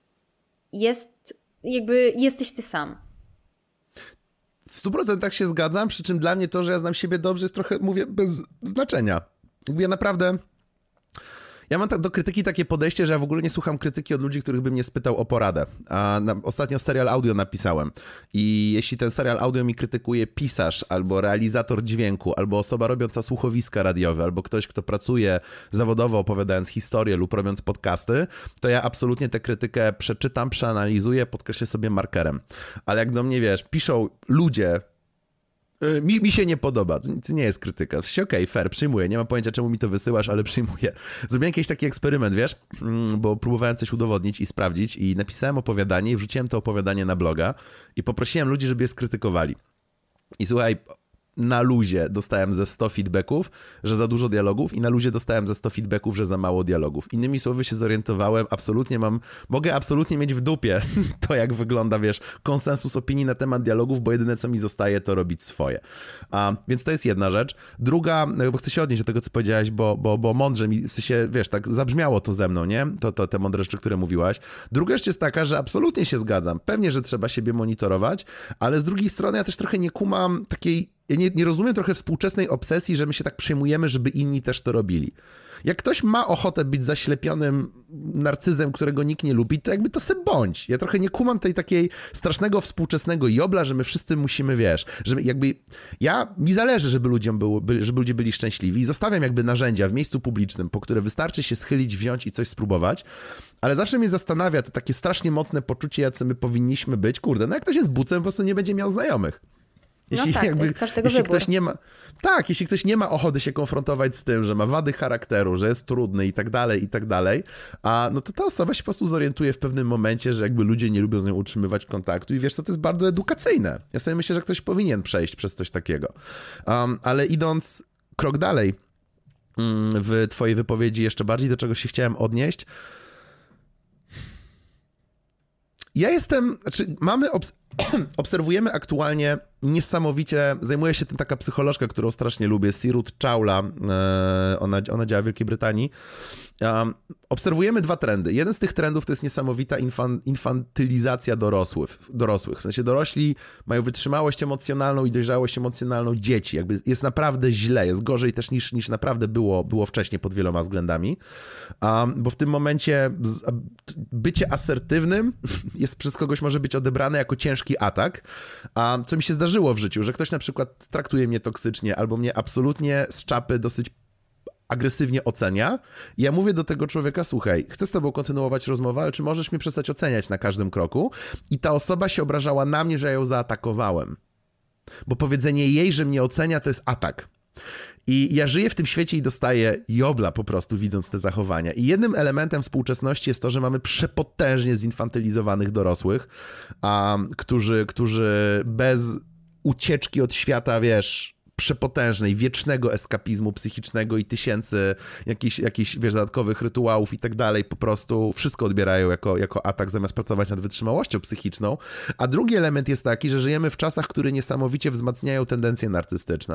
jest jakby jesteś ty sam. W stu procentach się zgadzam, przy czym dla mnie to, że ja znam siebie dobrze, jest trochę, mówię, bez znaczenia. Jakby ja naprawdę... Ja mam tak do krytyki takie podejście, że ja w ogóle nie słucham krytyki od ludzi, których bym nie spytał o poradę. A na, ostatnio serial audio napisałem i jeśli ten serial audio mi krytykuje pisarz, albo realizator dźwięku, albo osoba robiąca słuchowiska radiowe, albo ktoś, kto pracuje zawodowo opowiadając historię lub robiąc podcasty, to ja absolutnie tę krytykę przeczytam, przeanalizuję, podkreślę sobie markerem. Ale jak do mnie, wiesz, piszą ludzie, Mi, mi się nie podoba, to nie jest krytyka. Okej, okay, fair, przyjmuję, nie mam pojęcia, czemu mi to wysyłasz, ale przyjmuję. Zrobiłem jakiś taki eksperyment, wiesz, bo próbowałem coś udowodnić i sprawdzić i napisałem opowiadanie i wrzuciłem to opowiadanie na bloga i poprosiłem ludzi, żeby je skrytykowali. I słuchaj, na luzie dostałem ze sto feedbacków, że za dużo dialogów i na luzie dostałem ze sto feedbacków, że za mało dialogów. Innymi słowy się zorientowałem, absolutnie mam, mogę absolutnie mieć w dupie to, jak wygląda, wiesz, konsensus opinii na temat dialogów, bo jedyne, co mi zostaje, to robić swoje. A, więc to jest jedna rzecz. Druga, bo chcę się odnieść do tego, co powiedziałaś, bo, bo, bo mądrze mi, w sensie, wiesz, tak zabrzmiało to ze mną, nie? To, to te mądre rzeczy, które mówiłaś. Druga rzecz jest taka, że absolutnie się zgadzam. Pewnie, że trzeba siebie monitorować, ale z drugiej strony ja też trochę nie kumam takiej, ja nie, nie rozumiem trochę współczesnej obsesji, że my się tak przejmujemy, żeby inni też to robili. Jak ktoś ma ochotę być zaślepionym narcyzem, którego nikt nie lubi, to jakby to se bądź. Ja trochę nie kumam tej takiej strasznego współczesnego jobla, że my wszyscy musimy, wiesz, że jakby ja, mi zależy, żeby ludziom było, żeby ludzie byli szczęśliwi i zostawiam jakby narzędzia w miejscu publicznym, po które wystarczy się schylić, wziąć i coś spróbować, ale zawsze mnie zastanawia to takie strasznie mocne poczucie, jacy my powinniśmy być. Kurde, no jak ktoś jest bucem, po prostu nie będzie miał znajomych. Jeśli, no tak, jakby, jest każdego jeśli wybór. ktoś nie ma, tak, jeśli ktoś nie ma ochoty się konfrontować z tym, że ma wady charakteru, że jest trudny i tak dalej, i tak dalej, a no to ta osoba się po prostu zorientuje w pewnym momencie, że jakby ludzie nie lubią z nią utrzymywać kontaktu i wiesz co, to jest bardzo edukacyjne. Ja sobie myślę, że ktoś powinien przejść przez coś takiego. Um, ale idąc krok dalej um, w twojej wypowiedzi jeszcze bardziej, do czego się chciałem odnieść, ja jestem, znaczy mamy, obs obserwujemy aktualnie niesamowicie, zajmuje się tym taka psycholożka, którą strasznie lubię, Sirut Chawla, e, ona, ona działa w Wielkiej Brytanii. Um, obserwujemy dwa trendy. Jeden z tych trendów to jest niesamowita infan, infantylizacja dorosłych, dorosłych. W sensie dorośli mają wytrzymałość emocjonalną i dojrzałość emocjonalną dzieci. Jakby jest naprawdę źle, jest gorzej też niż, niż naprawdę było, było wcześniej pod wieloma względami. Um, bo w tym momencie z, bycie asertywnym jest przez kogoś może być odebrane jako ciężki atak, a co mi się zdarzyło w życiu, że ktoś na przykład traktuje mnie toksycznie albo mnie absolutnie z czapy dosyć agresywnie ocenia. I ja mówię do tego człowieka, słuchaj, chcę z tobą kontynuować rozmowę, ale czy możesz mnie przestać oceniać na każdym kroku? I ta osoba się obrażała na mnie, że ja ją zaatakowałem. Bo powiedzenie jej, że mnie ocenia, to jest atak. I ja żyję w tym świecie i dostaję jobla po prostu, widząc te zachowania. I jednym elementem współczesności jest to, że mamy przepotężnie zinfantylizowanych dorosłych, um, którzy, którzy bez ucieczki od świata, wiesz, przepotężnej, wiecznego eskapizmu psychicznego i tysięcy jakichś, jakichś wiesz, dodatkowych rytuałów i tak dalej, po prostu wszystko odbierają jako, jako atak, zamiast pracować nad wytrzymałością psychiczną. A drugi element jest taki, że żyjemy w czasach, które niesamowicie wzmacniają tendencje narcystyczne.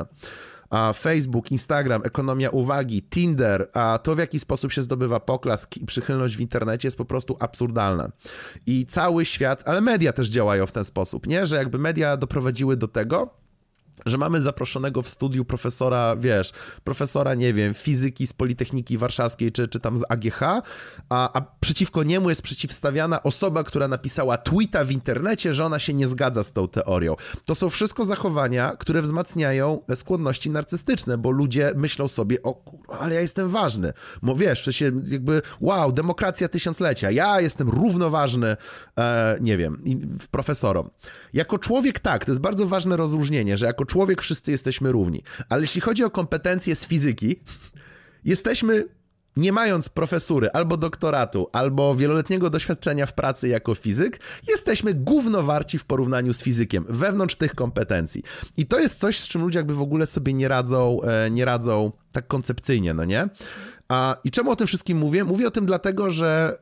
A Facebook, Instagram, ekonomia uwagi, Tinder, a to w jaki sposób się zdobywa poklask i przychylność w internecie jest po prostu absurdalne. I cały świat, ale media też działają w ten sposób, nie? Że jakby media doprowadziły do tego, że mamy zaproszonego w studiu profesora, wiesz, profesora, nie wiem, fizyki z Politechniki Warszawskiej, czy, czy tam z A G H, a, a przeciwko niemu jest przeciwstawiana osoba, która napisała tweeta w internecie, że ona się nie zgadza z tą teorią. To są wszystko zachowania, które wzmacniają skłonności narcystyczne, bo ludzie myślą sobie, o kurwa, ale ja jestem ważny. Bo wiesz, w sensie jakby, wow, demokracja tysiąclecia, ja jestem równoważny, e, nie wiem, profesorom. Jako człowiek tak, to jest bardzo ważne rozróżnienie, że jako człowiek wszyscy jesteśmy równi. Ale jeśli chodzi o kompetencje z fizyki, jesteśmy, nie mając profesury, albo doktoratu, albo wieloletniego doświadczenia w pracy jako fizyk, jesteśmy gównowarci w porównaniu z fizykiem, wewnątrz tych kompetencji. I to jest coś, z czym ludzie jakby w ogóle sobie nie radzą, nie radzą tak koncepcyjnie, no nie? A, i czemu o tym wszystkim mówię? Mówię o tym dlatego, że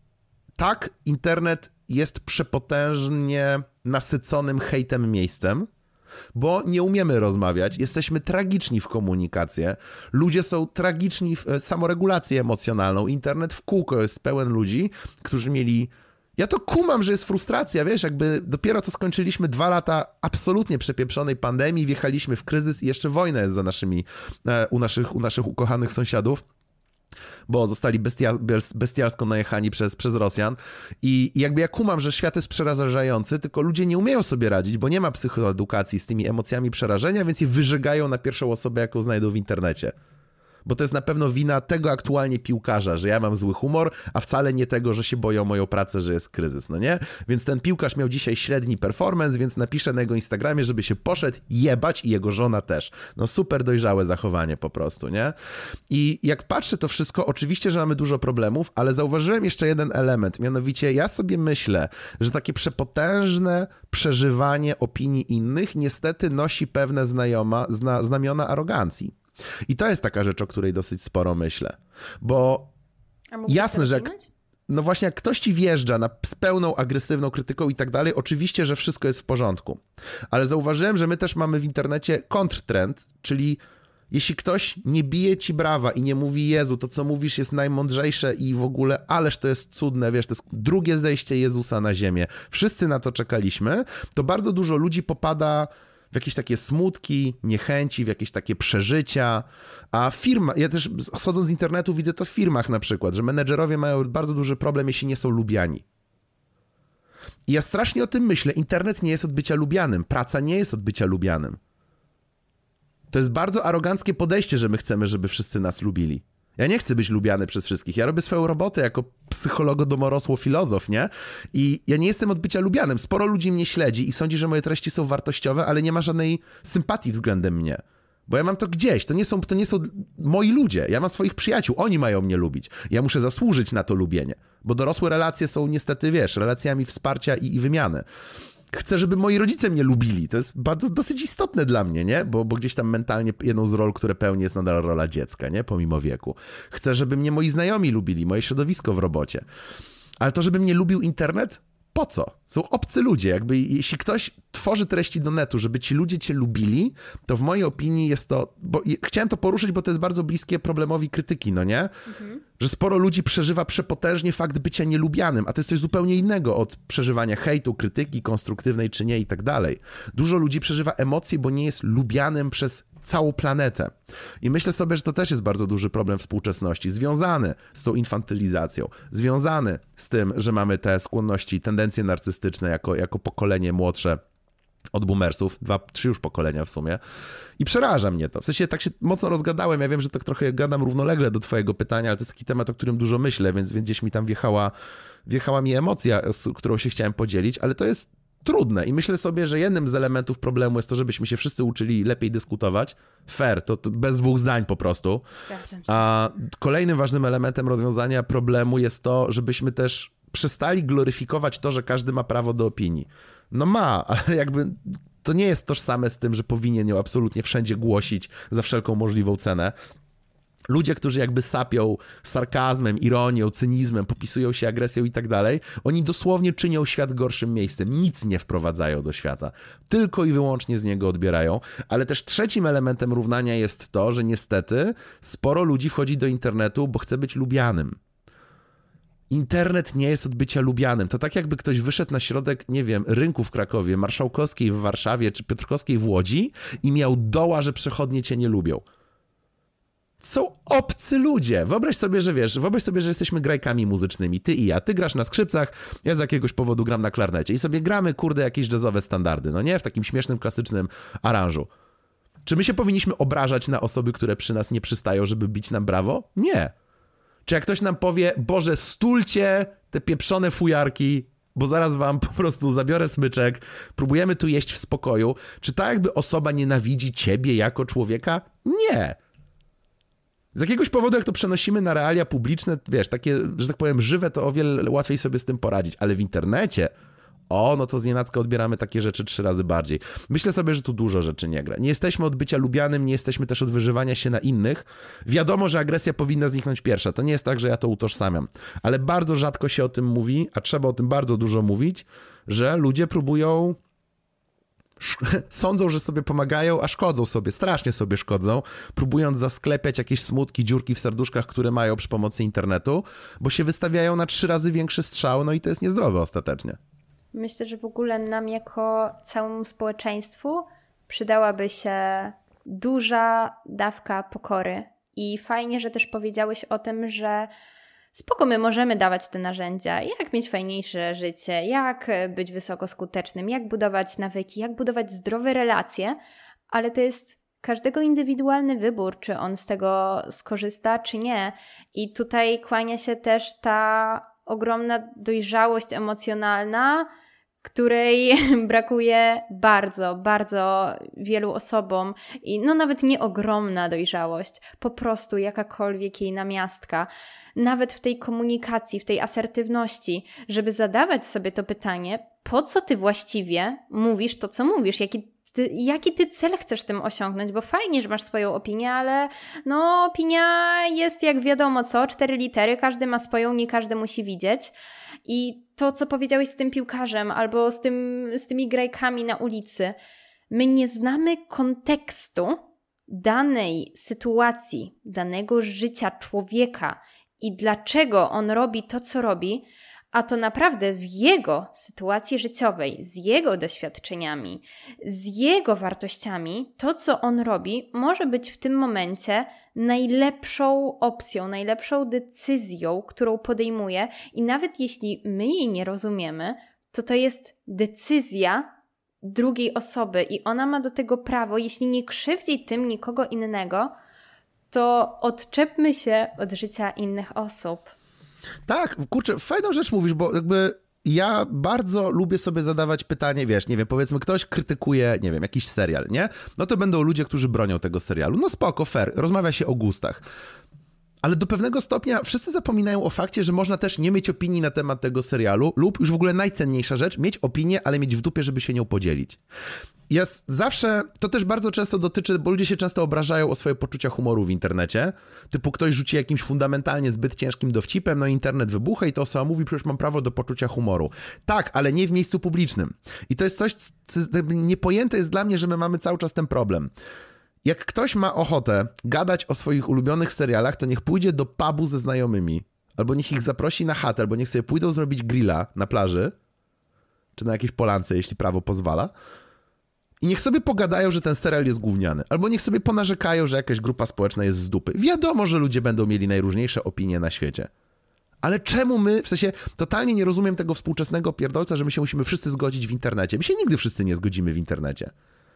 tak, internet jest przepotężnie nasyconym hejtem miejscem, bo nie umiemy rozmawiać, jesteśmy tragiczni w komunikację, ludzie są tragiczni w samoregulację emocjonalną, internet w kółko jest pełen ludzi, którzy mieli... Ja to kumam, że jest frustracja, wiesz, jakby dopiero co skończyliśmy dwa lata absolutnie przepieprzonej pandemii, wjechaliśmy w kryzys i jeszcze wojna jest za naszymi, u naszych, u naszych ukochanych sąsiadów, bo zostali bestia, bestialsko najechani przez, przez Rosjan i, i jakby ja kumam, że świat jest przerażający, tylko ludzie nie umieją sobie radzić, bo nie ma psychoedukacji z tymi emocjami przerażenia, więc je wyżegają na pierwszą osobę, jaką znajdą w internecie. Bo to jest na pewno wina tego aktualnie piłkarza, że ja mam zły humor, a wcale nie tego, że się boję o moją pracę, że jest kryzys, no nie? Więc ten piłkarz miał dzisiaj średni performance, więc napiszę na jego Instagramie, żeby się poszedł jebać i jego żona też. No super dojrzałe zachowanie po prostu, nie? I jak patrzę to wszystko, oczywiście, że mamy dużo problemów, ale zauważyłem jeszcze jeden element, mianowicie ja sobie myślę, że takie przepotężne przeżywanie opinii innych niestety nosi pewne znajoma, zna, znamiona arogancji. I to jest taka rzecz, o której dosyć sporo myślę, bo jasne, że jak, no właśnie jak ktoś ci wjeżdża na, z pełną agresywną krytyką i tak dalej, oczywiście, że wszystko jest w porządku, ale zauważyłem, że my też mamy w internecie kontrtrend, czyli jeśli ktoś nie bije ci brawa i nie mówi Jezu, to co mówisz jest najmądrzejsze i w ogóle, ależ to jest cudne, wiesz, to jest drugie zejście Jezusa na ziemię, wszyscy na to czekaliśmy, to bardzo dużo ludzi popada w jakieś takie smutki, niechęci, w jakieś takie przeżycia, a firma, ja też schodząc z internetu widzę to w firmach na przykład, że menedżerowie mają bardzo duży problem, jeśli nie są lubiani. I ja strasznie o tym myślę, internet nie jest od bycia lubianym, praca nie jest od bycia lubianym. To jest bardzo aroganckie podejście, że my chcemy, żeby wszyscy nas lubili. Ja nie chcę być lubiany przez wszystkich. Ja robię swoją robotę jako psychologo-domorosło-filozof, nie? I ja nie jestem od bycia lubianym. Sporo ludzi mnie śledzi i sądzi, że moje treści są wartościowe, ale nie ma żadnej sympatii względem mnie. Bo ja mam to gdzieś. To nie są, to nie są moi ludzie. Ja mam swoich przyjaciół. Oni mają mnie lubić. Ja muszę zasłużyć na to lubienie. Bo dorosłe relacje są niestety, wiesz, relacjami wsparcia i, i wymiany. Chcę, żeby moi rodzice mnie lubili. To jest bardzo, dosyć istotne dla mnie, nie? Bo, bo gdzieś tam mentalnie jedną z ról, które pełnię, jest nadal rola dziecka, nie? Pomimo wieku. Chcę, żeby mnie moi znajomi lubili, moje środowisko w robocie. Ale to, żeby mnie lubił internet? Po co? Są obcy ludzie. Jakby jeśli ktoś tworzy treści do netu, żeby ci ludzie cię lubili, to w mojej opinii jest to... Bo chciałem to poruszyć, bo to jest bardzo bliskie problemowi krytyki, no nie? Mhm. Że sporo ludzi przeżywa przepotężnie fakt bycia nielubianym, a to jest coś zupełnie innego od przeżywania hejtu, krytyki konstruktywnej czy nie i tak dalej. Dużo ludzi przeżywa emocje, bo nie jest lubianym przez całą planetę. I myślę sobie, że to też jest bardzo duży problem współczesności, związany z tą infantylizacją, związany z tym, że mamy te skłonności, tendencje narcystyczne jako, jako pokolenie młodsze od boomersów, dwa, trzy już pokolenia w sumie. I przeraża mnie to. W sensie tak się mocno rozgadałem, ja wiem, że tak trochę gadam równolegle do twojego pytania, ale to jest taki temat, o którym dużo myślę, więc, więc gdzieś mi tam wjechała, wjechała mi emocja, z którą się chciałem podzielić, ale to jest trudne i myślę sobie, że jednym z elementów problemu jest to, żebyśmy się wszyscy uczyli lepiej dyskutować. Fair, to, to bez dwóch zdań po prostu. A kolejnym ważnym elementem rozwiązania problemu jest to, żebyśmy też przestali gloryfikować to, że każdy ma prawo do opinii. No ma, ale jakby to nie jest tożsame z tym, że powinien ją absolutnie wszędzie głosić za wszelką możliwą cenę. Ludzie, którzy jakby sapią sarkazmem, ironią, cynizmem, popisują się agresją i tak dalej, oni dosłownie czynią świat gorszym miejscem, nic nie wprowadzają do świata, tylko i wyłącznie z niego odbierają, ale też trzecim elementem równania jest to, że niestety sporo ludzi wchodzi do internetu, bo chce być lubianym. Internet nie jest od bycia lubianym. To tak jakby ktoś wyszedł na środek, nie wiem, rynku w Krakowie, Marszałkowskiej w Warszawie czy Piotrkowskiej w Łodzi i miał doła, że przechodnie cię nie lubią. Są obcy ludzie. Wyobraź sobie, że wiesz, wyobraź sobie, że jesteśmy grajkami muzycznymi, ty i ja. Ty grasz na skrzypcach, ja z jakiegoś powodu gram na klarnecie i sobie gramy, kurde, jakieś jazzowe standardy, no nie? W takim śmiesznym, klasycznym aranżu. Czy my się powinniśmy obrażać na osoby, które przy nas nie przystają, żeby bić nam brawo? Nie. Czy jak ktoś nam powie, Boże, stulcie te pieprzone fujarki, bo zaraz wam po prostu zabiorę smyczek, próbujemy tu jeść w spokoju, czy ta jakby osoba nienawidzi ciebie jako człowieka? Nie. Z jakiegoś powodu, jak to przenosimy na realia publiczne, wiesz, takie, że tak powiem, żywe, to o wiele łatwiej sobie z tym poradzić, ale w internecie, o, no to znienacka odbieramy takie rzeczy trzy razy bardziej. Myślę sobie, że tu dużo rzeczy nie gra. Nie jesteśmy od bycia lubianym, nie jesteśmy też od wyżywania się na innych. Wiadomo, że agresja powinna zniknąć pierwsza. To nie jest tak, że ja to utożsamiam. Ale bardzo rzadko się o tym mówi, a trzeba o tym bardzo dużo mówić, że ludzie próbują... sądzą, że sobie pomagają, a szkodzą sobie, strasznie sobie szkodzą, próbując zasklepiać jakieś smutki, dziurki w serduszkach, które mają przy pomocy internetu, bo się wystawiają na trzy razy większy strzał, no i to jest niezdrowe ostatecznie. Myślę, że w ogóle nam jako całemu społeczeństwu przydałaby się duża dawka pokory i fajnie, że też powiedziałeś o tym, że spoko, my możemy dawać te narzędzia, jak mieć fajniejsze życie, jak być wysoko skutecznym, jak budować nawyki, jak budować zdrowe relacje, ale to jest każdego indywidualny wybór, czy on z tego skorzysta, czy nie. I tutaj kłania się też ta ogromna dojrzałość emocjonalna, której brakuje bardzo, bardzo wielu osobom i no nawet nie ogromna dojrzałość, po prostu jakakolwiek jej namiastka, nawet w tej komunikacji, w tej asertywności, żeby zadawać sobie to pytanie, po co ty właściwie mówisz to, co mówisz, jaki Ty, jaki ty cel chcesz tym osiągnąć, bo fajnie, że masz swoją opinię, ale no opinia jest jak wiadomo co, cztery litery, każdy ma swoją, nie każdy musi widzieć i to, co powiedziałeś z tym piłkarzem albo z, tym, z tymi grajkami na ulicy, my nie znamy kontekstu danej sytuacji, danego życia człowieka i dlaczego on robi to, co robi, a to naprawdę w jego sytuacji życiowej, z jego doświadczeniami, z jego wartościami, to co on robi może być w tym momencie najlepszą opcją, najlepszą decyzją, którą podejmuje i nawet jeśli my jej nie rozumiemy, to to jest decyzja drugiej osoby i ona ma do tego prawo, jeśli nie krzywdzi tym nikogo innego, to odczepmy się od życia innych osób. Tak, kurczę, fajną rzecz mówisz, bo jakby ja bardzo lubię sobie zadawać pytanie, wiesz, nie wiem, powiedzmy ktoś krytykuje, nie wiem, jakiś serial, nie? No to będą ludzie, którzy bronią tego serialu. No spoko, fair, rozmawia się o gustach. Ale do pewnego stopnia wszyscy zapominają o fakcie, że można też nie mieć opinii na temat tego serialu lub już w ogóle najcenniejsza rzecz, mieć opinię, ale mieć w dupie, żeby się nią podzielić. Ja zawsze, to też bardzo często dotyczy, bo ludzie się często obrażają o swoje poczucia humoru w internecie, typu ktoś rzuci jakimś fundamentalnie zbyt ciężkim dowcipem, no internet wybucha i to osoba mówi, przecież mam prawo do poczucia humoru. Tak, ale nie w miejscu publicznym. I to jest coś, co niepojęte jest dla mnie, że my mamy cały czas ten problem. Jak ktoś ma ochotę gadać o swoich ulubionych serialach, to niech pójdzie do pubu ze znajomymi, albo niech ich zaprosi na chatę, albo niech sobie pójdą zrobić grilla na plaży, czy na jakiejś polance, jeśli prawo pozwala, i niech sobie pogadają, że ten serial jest gówniany, albo niech sobie ponarzekają, że jakaś grupa społeczna jest z dupy. Wiadomo, że ludzie będą mieli najróżniejsze opinie na świecie. Ale czemu my, w sensie, totalnie nie rozumiem tego współczesnego pierdolca, że my się musimy wszyscy zgodzić w internecie. My się nigdy wszyscy nie zgodzimy w internecie.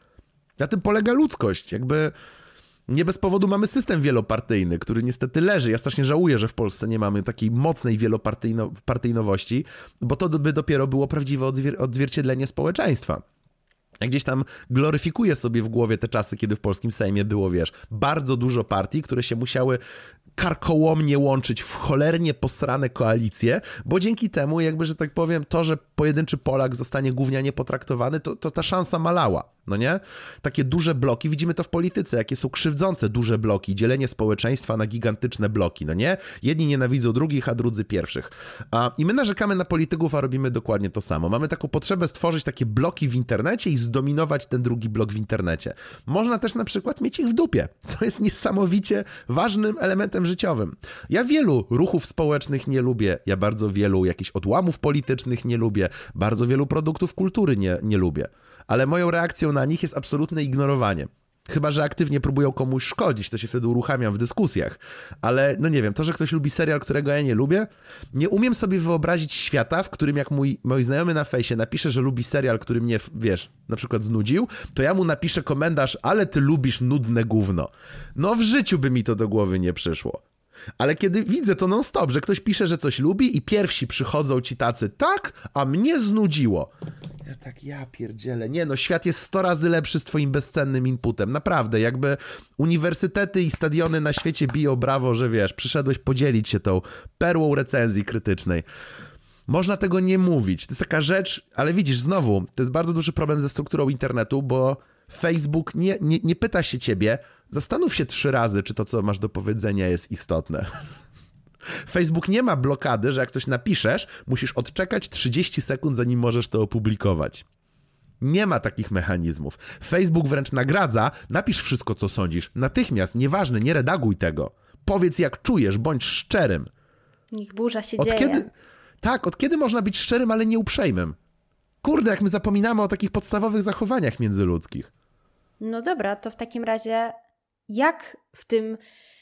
Na tym polega ludzkość, jakby nie bez powodu mamy system wielopartyjny, który niestety leży. Ja strasznie żałuję, że w Polsce nie mamy takiej mocnej wielopartyjnowości, bo to by dopiero było prawdziwe odzwier- odzwierciedlenie społeczeństwa. Ja gdzieś tam gloryfikuję sobie w głowie te czasy, kiedy w polskim Sejmie było, wiesz, bardzo dużo partii, które się musiały karkołomnie łączyć w cholernie posrane koalicje, bo dzięki temu, jakby, że tak powiem, to, że pojedynczy Polak zostanie gównianie potraktowany, to, to ta szansa malała, no nie? Takie duże bloki, widzimy to w polityce, jakie są krzywdzące duże bloki, dzielenie społeczeństwa na gigantyczne bloki, no nie? Jedni nienawidzą drugich, a drudzy pierwszych. A, I my narzekamy na polityków, a robimy dokładnie to samo. Mamy taką potrzebę stworzyć takie bloki w internecie i zdominować ten drugi blok w internecie. Można też na przykład mieć ich w dupie, co jest niesamowicie ważnym elementem życiowym. Ja wielu ruchów społecznych nie lubię, ja bardzo wielu jakichś odłamów politycznych nie lubię, bardzo wielu produktów kultury nie, nie lubię, ale moją reakcją na nich jest absolutne ignorowanie. Chyba że aktywnie próbują komuś szkodzić, to się wtedy uruchamiam w dyskusjach. Ale no nie wiem, to, że ktoś lubi serial, którego ja nie lubię, nie umiem sobie wyobrazić świata, w którym jak mój, mój znajomy na fejsie napisze, że lubi serial, który mnie, wiesz, na przykład znudził, to ja mu napiszę komentarz, ale ty lubisz nudne gówno. No w życiu by mi to do głowy nie przyszło. Ale kiedy widzę to non stop, że ktoś pisze, że coś lubi i pierwsi przychodzą ci tacy, tak, a mnie znudziło. Ja tak, ja pierdzielę. Nie no, świat jest sto razy lepszy z twoim bezcennym inputem. Naprawdę, jakby uniwersytety i stadiony na świecie biją brawo, że wiesz, przyszedłeś podzielić się tą perłą recenzji krytycznej. Można tego nie mówić. To jest taka rzecz, ale widzisz, znowu, to jest bardzo duży problem ze strukturą internetu, bo Facebook nie, nie, nie pyta się ciebie, zastanów się trzy razy, czy to, co masz do powiedzenia, jest istotne. Facebook nie ma blokady, że jak coś napiszesz, musisz odczekać trzydzieści sekund, zanim możesz to opublikować. Nie ma takich mechanizmów. Facebook wręcz nagradza, napisz wszystko, co sądzisz. Natychmiast, nieważne, nie redaguj tego. Powiedz, jak czujesz, bądź szczerym. Niech burza się od dzieje. Kiedy, tak, od kiedy można być szczerym, ale nieuprzejmym? Kurde, jak my zapominamy o takich podstawowych zachowaniach międzyludzkich. No dobra, to w takim razie jak w tym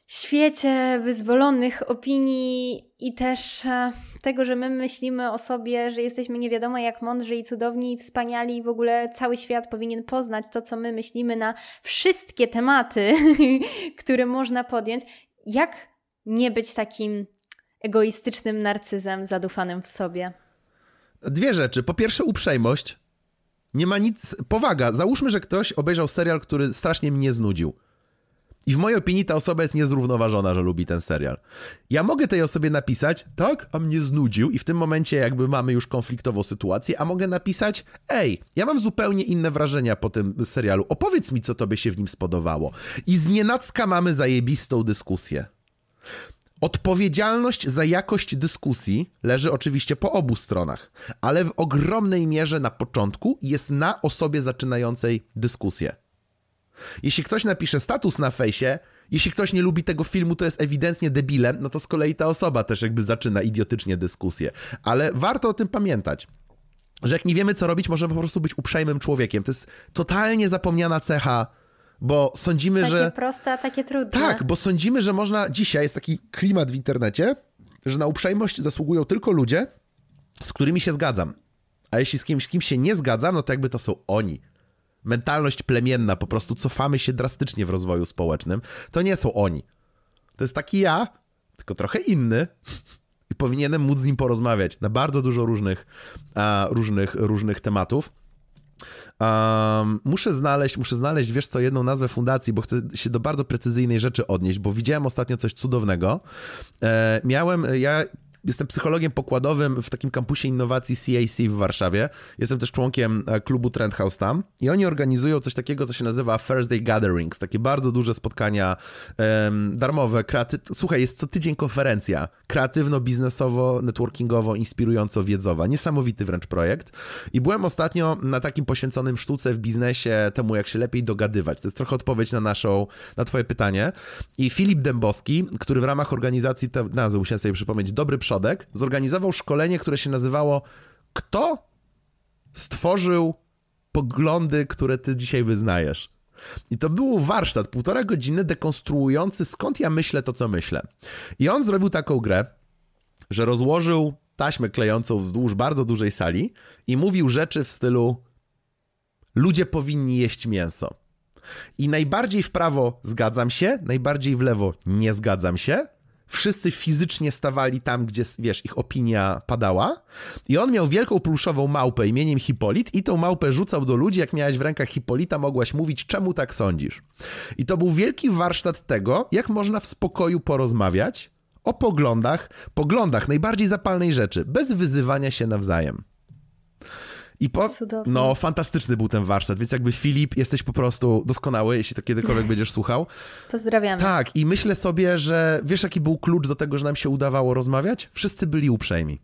świecie wyzwolonych opinii i też tego, że my myślimy o sobie, że jesteśmy nie wiadomo jak mądrzy i cudowni i wspaniali i w ogóle cały świat powinien poznać to, co my myślimy na wszystkie tematy, które można podjąć. Jak nie być takim egoistycznym narcyzem zadufanym w sobie? Dwie rzeczy. Po pierwsze uprzejmość. Nie ma nic... Powaga. Załóżmy, że ktoś obejrzał serial, który strasznie mnie znudził. I w mojej opinii ta osoba jest niezrównoważona, że lubi ten serial. Ja mogę tej osobie napisać, tak, a mnie znudził i w tym momencie jakby mamy już konfliktową sytuację, a mogę napisać, ej, ja mam zupełnie inne wrażenia po tym serialu, opowiedz mi, co tobie się w nim spodobało. I znienacka mamy zajebistą dyskusję. Odpowiedzialność za jakość dyskusji leży oczywiście po obu stronach, ale w ogromnej mierze na początku jest na osobie zaczynającej dyskusję. Jeśli ktoś napisze status na fejsie, jeśli ktoś nie lubi tego filmu, to jest ewidentnie debilem, no to z kolei ta osoba też jakby zaczyna idiotycznie dyskusję. Ale warto o tym pamiętać, że jak nie wiemy, co robić, możemy po prostu być uprzejmym człowiekiem. To jest totalnie zapomniana cecha, bo sądzimy, takie że... Takie proste, a takie trudne. Tak, bo sądzimy, że można... Dzisiaj jest taki klimat w internecie, że na uprzejmość zasługują tylko ludzie, z którymi się zgadzam. A jeśli z kimś, z kim się nie zgadzam, no to jakby to są oni. Mentalność plemienna, po prostu cofamy się drastycznie w rozwoju społecznym. To nie są oni. To jest taki ja, tylko trochę inny i powinienem móc z nim porozmawiać na bardzo dużo różnych, a, różnych, różnych tematów. Um, muszę znaleźć, muszę znaleźć, wiesz co, jedną nazwę fundacji, bo chcę się do bardzo precyzyjnej rzeczy odnieść, bo widziałem ostatnio coś cudownego. E, miałem, ja jestem psychologiem pokładowym w takim kampusie innowacji C A C w Warszawie. Jestem też członkiem klubu Trend House tam i oni organizują coś takiego, co się nazywa Thursday Gatherings, takie bardzo duże spotkania um, darmowe, kreaty... Słuchaj, jest co tydzień konferencja kreatywno-biznesowo, networkingowo, inspirująco-wiedzowa. Niesamowity wręcz projekt. I byłem ostatnio na takim poświęconym sztuce w biznesie, temu jak się lepiej dogadywać. To jest trochę odpowiedź na naszą, na twoje pytanie. I Filip Dębowski, który w ramach organizacji, te nazwy musiałem sobie przypomnieć, Dobry Przodek, zorganizował szkolenie, które się nazywało Kto stworzył poglądy, które ty dzisiaj wyznajesz? I to był warsztat, półtora godziny dekonstruujący, skąd ja myślę to, co myślę. I on zrobił taką grę, że rozłożył taśmę klejącą wzdłuż bardzo dużej sali i mówił rzeczy w stylu ludzie powinni jeść mięso. I najbardziej w prawo zgadzam się, najbardziej w lewo nie zgadzam się. Wszyscy fizycznie stawali tam, gdzie, wiesz, ich opinia padała i on miał wielką pluszową małpę imieniem Hipolit i tą małpę rzucał do ludzi, jak miałaś w rękach Hipolita, mogłaś mówić, czemu tak sądzisz. I to był wielki warsztat tego, jak można w spokoju porozmawiać o poglądach, poglądach najbardziej zapalnej rzeczy, bez wyzywania się nawzajem. I po... Cudownie. No, fantastyczny był ten warsztat, więc jakby Filip, jesteś po prostu doskonały, jeśli to kiedykolwiek będziesz słuchał. Pozdrawiamy. Tak, i myślę sobie, że wiesz, jaki był klucz do tego, że nam się udawało rozmawiać? Wszyscy byli uprzejmi.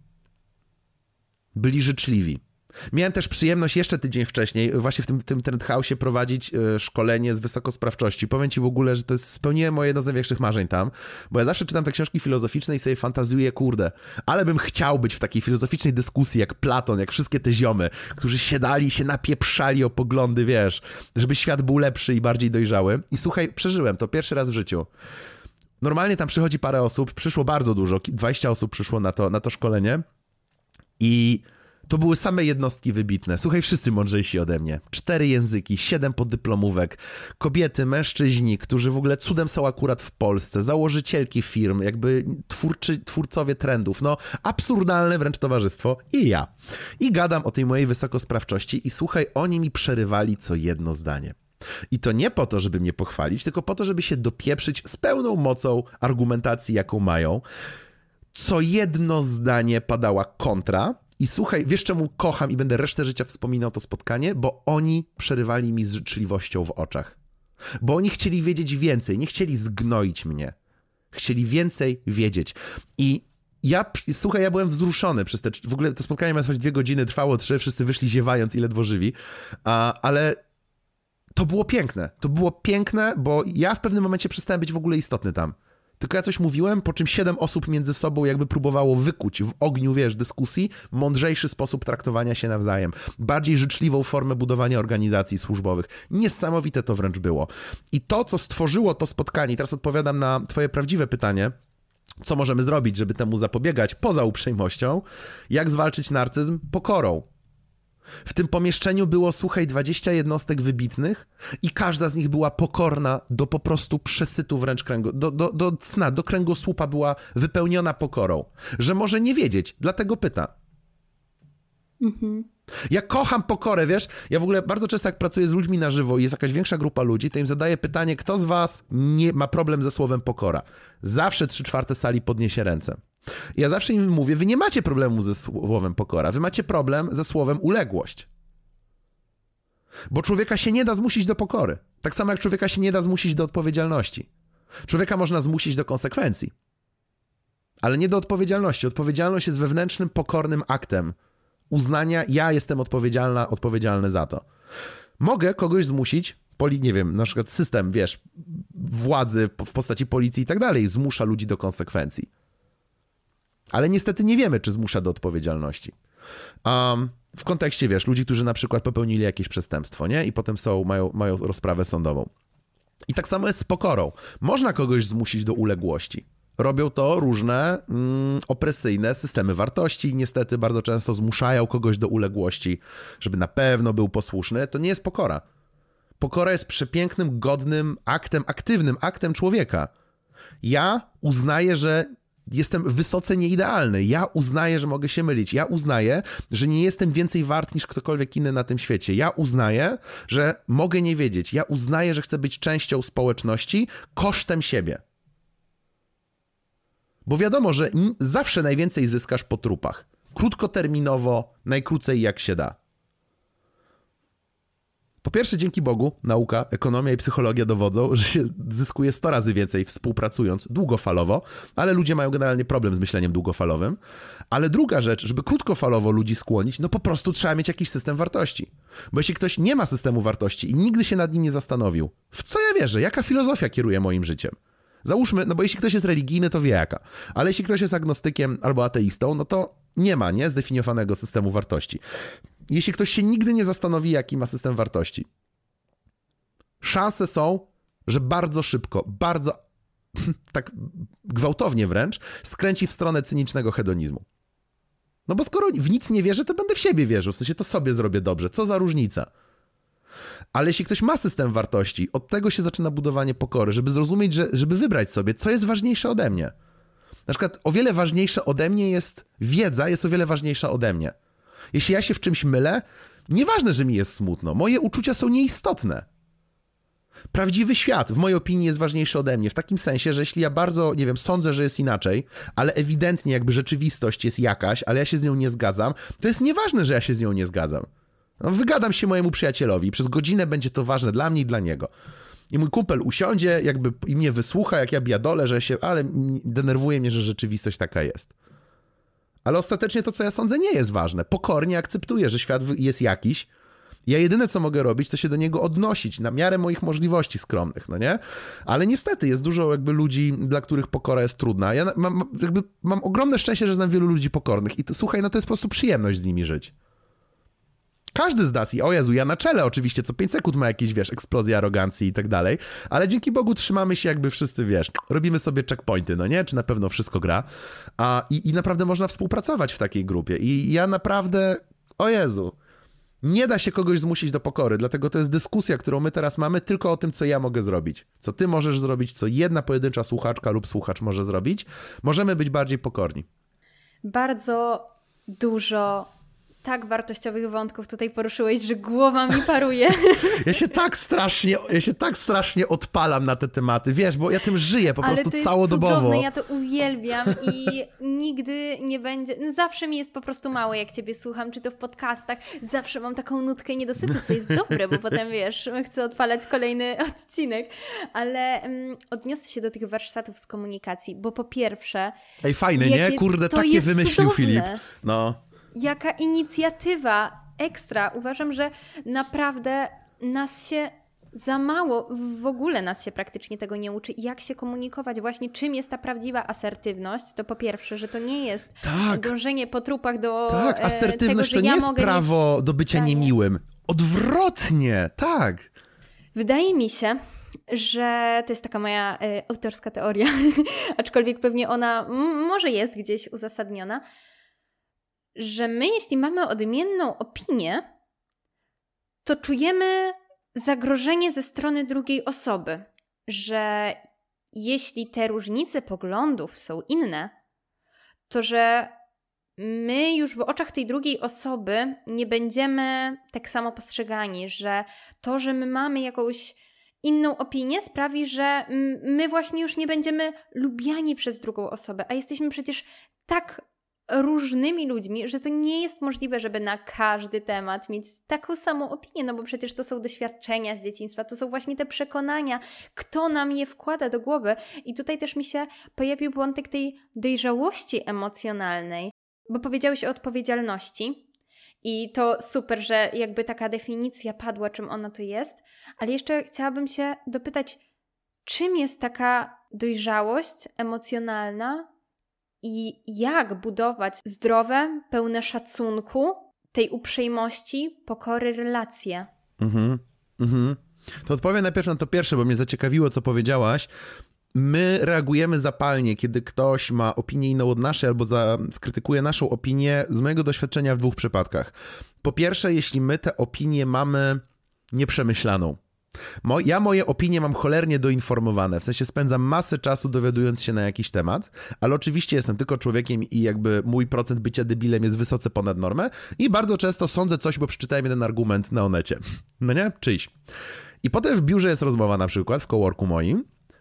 Byli życzliwi. Miałem też przyjemność jeszcze tydzień wcześniej właśnie w tym, tym Trend House'ie prowadzić y, szkolenie z wysokosprawczości. Powiem ci w ogóle, że to jest, spełniłem moje jedno z największych marzeń tam, bo ja zawsze czytam te książki filozoficzne i sobie fantazuję, kurde, ale bym chciał być w takiej filozoficznej dyskusji jak Platon, jak wszystkie te ziomy, którzy siadali i się napieprzali o poglądy, wiesz, żeby świat był lepszy i bardziej dojrzały. I słuchaj, przeżyłem to pierwszy raz w życiu. Normalnie tam przychodzi parę osób, przyszło bardzo dużo, dwadzieścia osób przyszło na to, na to szkolenie i to były same jednostki wybitne. Słuchaj, wszyscy mądrzejsi ode mnie. Cztery języki, siedem podyplomówek, kobiety, mężczyźni, którzy w ogóle cudem są akurat w Polsce, założycielki firm, jakby twórczy, twórcowie trendów, no absurdalne wręcz towarzystwo i ja. I gadam o tej mojej wysokosprawczości i słuchaj, oni mi przerywali co jedno zdanie. I to nie po to, żeby mnie pochwalić, tylko po to, żeby się dopieprzyć z pełną mocą argumentacji, jaką mają. Co jedno zdanie padała kontra. I słuchaj, wiesz czemu kocham i będę resztę życia wspominał to spotkanie? Bo oni przerywali mi z życzliwością w oczach. Bo oni chcieli wiedzieć więcej, nie chcieli zgnoić mnie. Chcieli więcej wiedzieć. I ja, słuchaj, ja byłem wzruszony przez te, w ogóle to spotkanie miało trwać dwie godziny, trwało trzy, wszyscy wyszli ziewając i ledwo żywi, a, ale to było piękne. To było piękne, bo ja w pewnym momencie przestałem być w ogóle istotny tam. Tylko ja coś mówiłem, po czym siedem osób między sobą jakby próbowało wykuć w ogniu, wiesz, dyskusji mądrzejszy sposób traktowania się nawzajem. Bardziej życzliwą formę budowania organizacji służbowych. Niesamowite to wręcz było. I to, co stworzyło to spotkanie, i teraz odpowiadam na twoje prawdziwe pytanie, co możemy zrobić, żeby temu zapobiegać poza uprzejmością, jak zwalczyć narcyzm? Pokorą. W tym pomieszczeniu było, słuchaj, dwadzieścia jednostek wybitnych i każda z nich była pokorna do po prostu przesytu wręcz kręgu, do, do, do cna, do kręgosłupa była wypełniona pokorą, że może nie wiedzieć, dlatego pyta. Mhm. Ja kocham pokorę, wiesz, ja w ogóle bardzo często jak pracuję z ludźmi na żywo i jest jakaś większa grupa ludzi, to im zadaję pytanie, kto z was nie ma problem ze słowem pokora. Zawsze trzy czwarte sali podniesie ręce. Ja zawsze im mówię, wy nie macie problemu ze słowem pokora, wy macie problem ze słowem uległość. Bo człowieka się nie da zmusić do pokory. Tak samo jak człowieka się nie da zmusić do odpowiedzialności. Człowieka można zmusić do konsekwencji. Ale nie do odpowiedzialności. Odpowiedzialność jest wewnętrznym, pokornym aktem uznania, ja jestem odpowiedzialna, odpowiedzialny za to. Mogę kogoś zmusić, poli, nie wiem, na przykład system, wiesz, władzy w postaci policji i tak dalej, zmusza ludzi do konsekwencji. Ale niestety nie wiemy, czy zmusza do odpowiedzialności. Um, w kontekście, wiesz, ludzi, którzy na przykład popełnili jakieś przestępstwo, nie? I potem są, mają, mają rozprawę sądową. I tak samo jest z pokorą. Można kogoś zmusić do uległości. Robią to różne mm, opresyjne systemy wartości. Niestety bardzo często zmuszają kogoś do uległości, żeby na pewno był posłuszny. To nie jest pokora. Pokora jest przepięknym, godnym aktem, aktywnym aktem człowieka. Ja uznaję, że jestem wysoce nieidealny. Ja uznaję, że mogę się mylić. Ja uznaję, że nie jestem więcej wart niż ktokolwiek inny na tym świecie. Ja uznaję, że mogę nie wiedzieć. Ja uznaję, że chcę być częścią społeczności kosztem siebie. Bo wiadomo, że zawsze najwięcej zyskasz po trupach. Krótkoterminowo, najkrócej jak się da. Po pierwsze, dzięki Bogu, nauka, ekonomia i psychologia dowodzą, że się zyskuje sto razy więcej współpracując długofalowo, ale ludzie mają generalnie problem z myśleniem długofalowym. Ale druga rzecz, żeby krótkofalowo ludzi skłonić, no po prostu trzeba mieć jakiś system wartości. Bo jeśli ktoś nie ma systemu wartości i nigdy się nad nim nie zastanowił, w co ja wierzę, jaka filozofia kieruje moim życiem? Załóżmy, no bo jeśli ktoś jest religijny, to wie jaka. Ale jeśli ktoś jest agnostykiem albo ateistą, no to nie ma, nie, zdefiniowanego systemu wartości. Jeśli ktoś się nigdy nie zastanowi, jaki ma system wartości, szanse są, że bardzo szybko, bardzo tak gwałtownie wręcz, skręci w stronę cynicznego hedonizmu. No bo skoro w nic nie wierzę, to będę w siebie wierzył, w sensie to sobie zrobię dobrze, co za różnica. Ale jeśli ktoś ma system wartości, od tego się zaczyna budowanie pokory, żeby zrozumieć, że, żeby wybrać sobie, co jest ważniejsze ode mnie. Na przykład o wiele ważniejsze ode mnie jest wiedza, jest o wiele ważniejsza ode mnie. Jeśli ja się w czymś mylę, nieważne, że mi jest smutno, moje uczucia są nieistotne. Prawdziwy świat, w mojej opinii, jest ważniejszy ode mnie, w takim sensie, że jeśli ja bardzo, nie wiem, sądzę, że jest inaczej, ale ewidentnie jakby rzeczywistość jest jakaś, ale ja się z nią nie zgadzam, to jest nieważne, że ja się z nią nie zgadzam. No, wygadam się mojemu przyjacielowi, przez godzinę będzie to ważne dla mnie i dla niego. I mój kumpel usiądzie, jakby i mnie wysłucha, jak ja biadolę, że się, ale denerwuje mnie, że rzeczywistość taka jest. Ale ostatecznie to, co ja sądzę, nie jest ważne. Pokornie akceptuję, że świat jest jakiś. Ja jedyne, co mogę robić, to się do niego odnosić na miarę moich możliwości skromnych, no nie? Ale niestety jest dużo jakby ludzi, dla których pokora jest trudna. Ja mam, jakby mam ogromne szczęście, że znam wielu ludzi pokornych i to, słuchaj, no to jest po prostu przyjemność z nimi żyć. Każdy z nas, i o Jezu, ja na czele oczywiście, co pięć sekund ma jakieś, wiesz, eksplozję arogancji i tak dalej, ale dzięki Bogu trzymamy się jakby wszyscy, wiesz, robimy sobie checkpointy, no nie? Czy na pewno wszystko gra? A, i, i naprawdę można współpracować w takiej grupie. I ja naprawdę, o Jezu, nie da się kogoś zmusić do pokory, dlatego to jest dyskusja, którą my teraz mamy, tylko o tym, co ja mogę zrobić. Co ty możesz zrobić, co jedna pojedyncza słuchaczka lub słuchacz może zrobić. Możemy być bardziej pokorni. Bardzo dużo tak wartościowych wątków tutaj poruszyłeś, że głowa mi paruje. Ja się tak strasznie, ja się tak strasznie odpalam na te tematy, wiesz, bo ja tym żyję po prostu całodobowo. Ale to jest cudowne, ja to uwielbiam i nigdy nie będzie, no zawsze mi jest po prostu mało, jak ciebie słucham, czy to w podcastach, zawsze mam taką nutkę niedosytu, co jest dobre, bo potem, wiesz, chcę odpalać kolejny odcinek, ale um, odniosę się do tych warsztatów z komunikacji, bo po pierwsze... Ej, fajne, nie? Kurde, takie wymyślił cudowne. Filip. No. Jaka inicjatywa ekstra. Uważam, że naprawdę nas się Za mało, w ogóle nas się praktycznie tego nie uczy. Jak się komunikować, właśnie czym jest ta prawdziwa asertywność, to po pierwsze, że to nie jest tak. dążenie po trupach do Tak, asertywność tego, to nie ja jest prawo mieć... do bycia tak. niemiłym. Odwrotnie, tak. Wydaje mi się, że to jest taka moja y, autorska teoria, aczkolwiek pewnie ona m- może jest gdzieś uzasadniona, że my, jeśli mamy odmienną opinię, to czujemy zagrożenie ze strony drugiej osoby, że jeśli te różnice poglądów są inne, to że my już w oczach tej drugiej osoby nie będziemy tak samo postrzegani, że to, że my mamy jakąś inną opinię sprawi, że my właśnie już nie będziemy lubiani przez drugą osobę, a jesteśmy przecież tak różnymi ludźmi, że to nie jest możliwe, żeby na każdy temat mieć taką samą opinię, no bo przecież to są doświadczenia z dzieciństwa, to są właśnie te przekonania, kto nam je wkłada do głowy. I tutaj też mi się pojawił wątek tej dojrzałości emocjonalnej, bo powiedziałeś o odpowiedzialności i to super, że jakby taka definicja padła, czym ona to jest, ale jeszcze chciałabym się dopytać, czym jest taka dojrzałość emocjonalna i jak budować zdrowe, pełne szacunku, tej uprzejmości, pokory relacje? Mhm, mhm. To odpowiem najpierw na to pierwsze, bo mnie zaciekawiło, co powiedziałaś. My reagujemy zapalnie, kiedy ktoś ma opinię inną od naszej albo za, skrytykuje naszą opinię, z mojego doświadczenia w dwóch przypadkach. Po pierwsze, jeśli my tę opinię mamy nieprzemyślaną. Mo, ja moje opinie mam cholernie doinformowane, w sensie spędzam masę czasu dowiadując się na jakiś temat, ale oczywiście jestem tylko człowiekiem i jakby mój procent bycia debilem jest wysoce ponad normę i bardzo często sądzę coś, bo przeczytałem jeden argument na Onecie. No nie? Czyjś. I potem w biurze jest rozmowa na przykład, w coworku moim,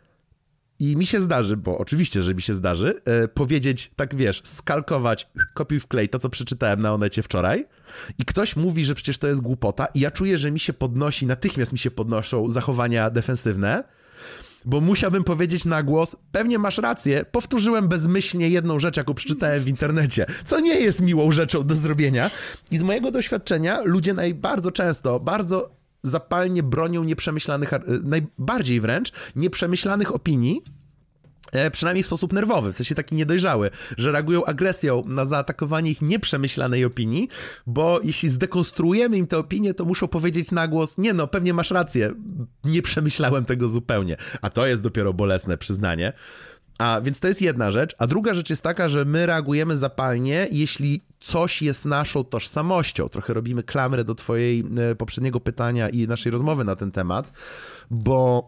i mi się zdarzy, bo oczywiście, że mi się zdarzy, yy, powiedzieć, tak wiesz, skalkować, kopiuj wklej to, co przeczytałem na Onecie wczoraj i ktoś mówi, że przecież to jest głupota i ja czuję, że mi się podnosi, natychmiast mi się podnoszą zachowania defensywne, bo musiałbym powiedzieć na głos, pewnie masz rację, powtórzyłem bezmyślnie jedną rzecz, jaką przeczytałem w internecie, co nie jest miłą rzeczą do zrobienia i z mojego doświadczenia ludzie najbardziej często, bardzo zapalnie bronią nieprzemyślanych, najbardziej wręcz nieprzemyślanych opinii, przynajmniej w sposób nerwowy, w sensie taki niedojrzały, że reagują agresją na zaatakowanie ich nieprzemyślanej opinii, bo jeśli zdekonstruujemy im tę opinię, to muszą powiedzieć na głos, nie no, pewnie masz rację, nie przemyślałem tego zupełnie, a to jest dopiero bolesne przyznanie. A więc to jest jedna rzecz, a druga rzecz jest taka, że my reagujemy zapalnie, jeśli coś jest naszą tożsamością. Trochę robimy klamrę do twojej e, poprzedniego pytania i naszej rozmowy na ten temat, bo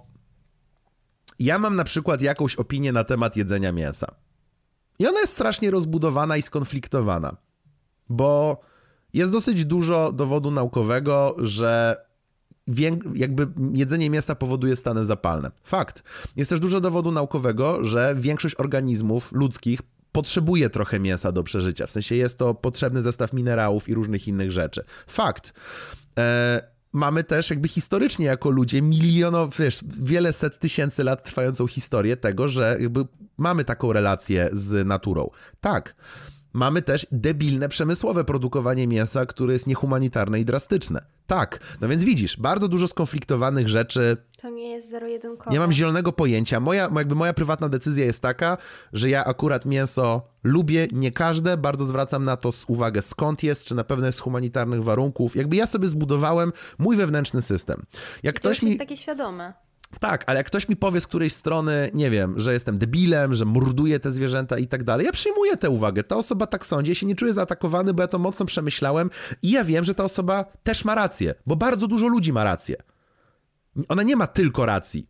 ja mam na przykład jakąś opinię na temat jedzenia mięsa. I ona jest strasznie rozbudowana i skonfliktowana, bo jest dosyć dużo dowodu naukowego, że jakby jedzenie mięsa powoduje stany zapalne. Fakt. Jest też dużo dowodu naukowego, że większość organizmów ludzkich potrzebuje trochę mięsa do przeżycia. W sensie jest to potrzebny zestaw minerałów i różnych innych rzeczy. Fakt. E, mamy też jakby historycznie jako ludzie milionów, wiesz, wiele set tysięcy lat trwającą historię tego, że jakby mamy taką relację z naturą. Tak. Mamy też debilne, przemysłowe produkowanie mięsa, które jest niehumanitarne i drastyczne. Tak, no więc widzisz, bardzo dużo skonfliktowanych rzeczy. To nie jest zero-jedynkowe. Nie mam zielonego pojęcia. Moja, jakby moja prywatna decyzja jest taka, że ja akurat mięso lubię, nie każde, bardzo zwracam na to uwagę skąd jest, czy na pewno jest z humanitarnych warunków. Jakby ja sobie zbudowałem mój wewnętrzny system. Jak I to ktoś już mi... jest takie świadome. Tak, ale jak ktoś mi powie z którejś strony, nie wiem, że jestem debilem, że morduję te zwierzęta i tak dalej, ja przyjmuję tę uwagę. Ta osoba tak sądzi, ja się nie czuję zaatakowany, bo ja to mocno przemyślałem i ja wiem, że ta osoba też ma rację, bo bardzo dużo ludzi ma rację. Ona nie ma tylko racji.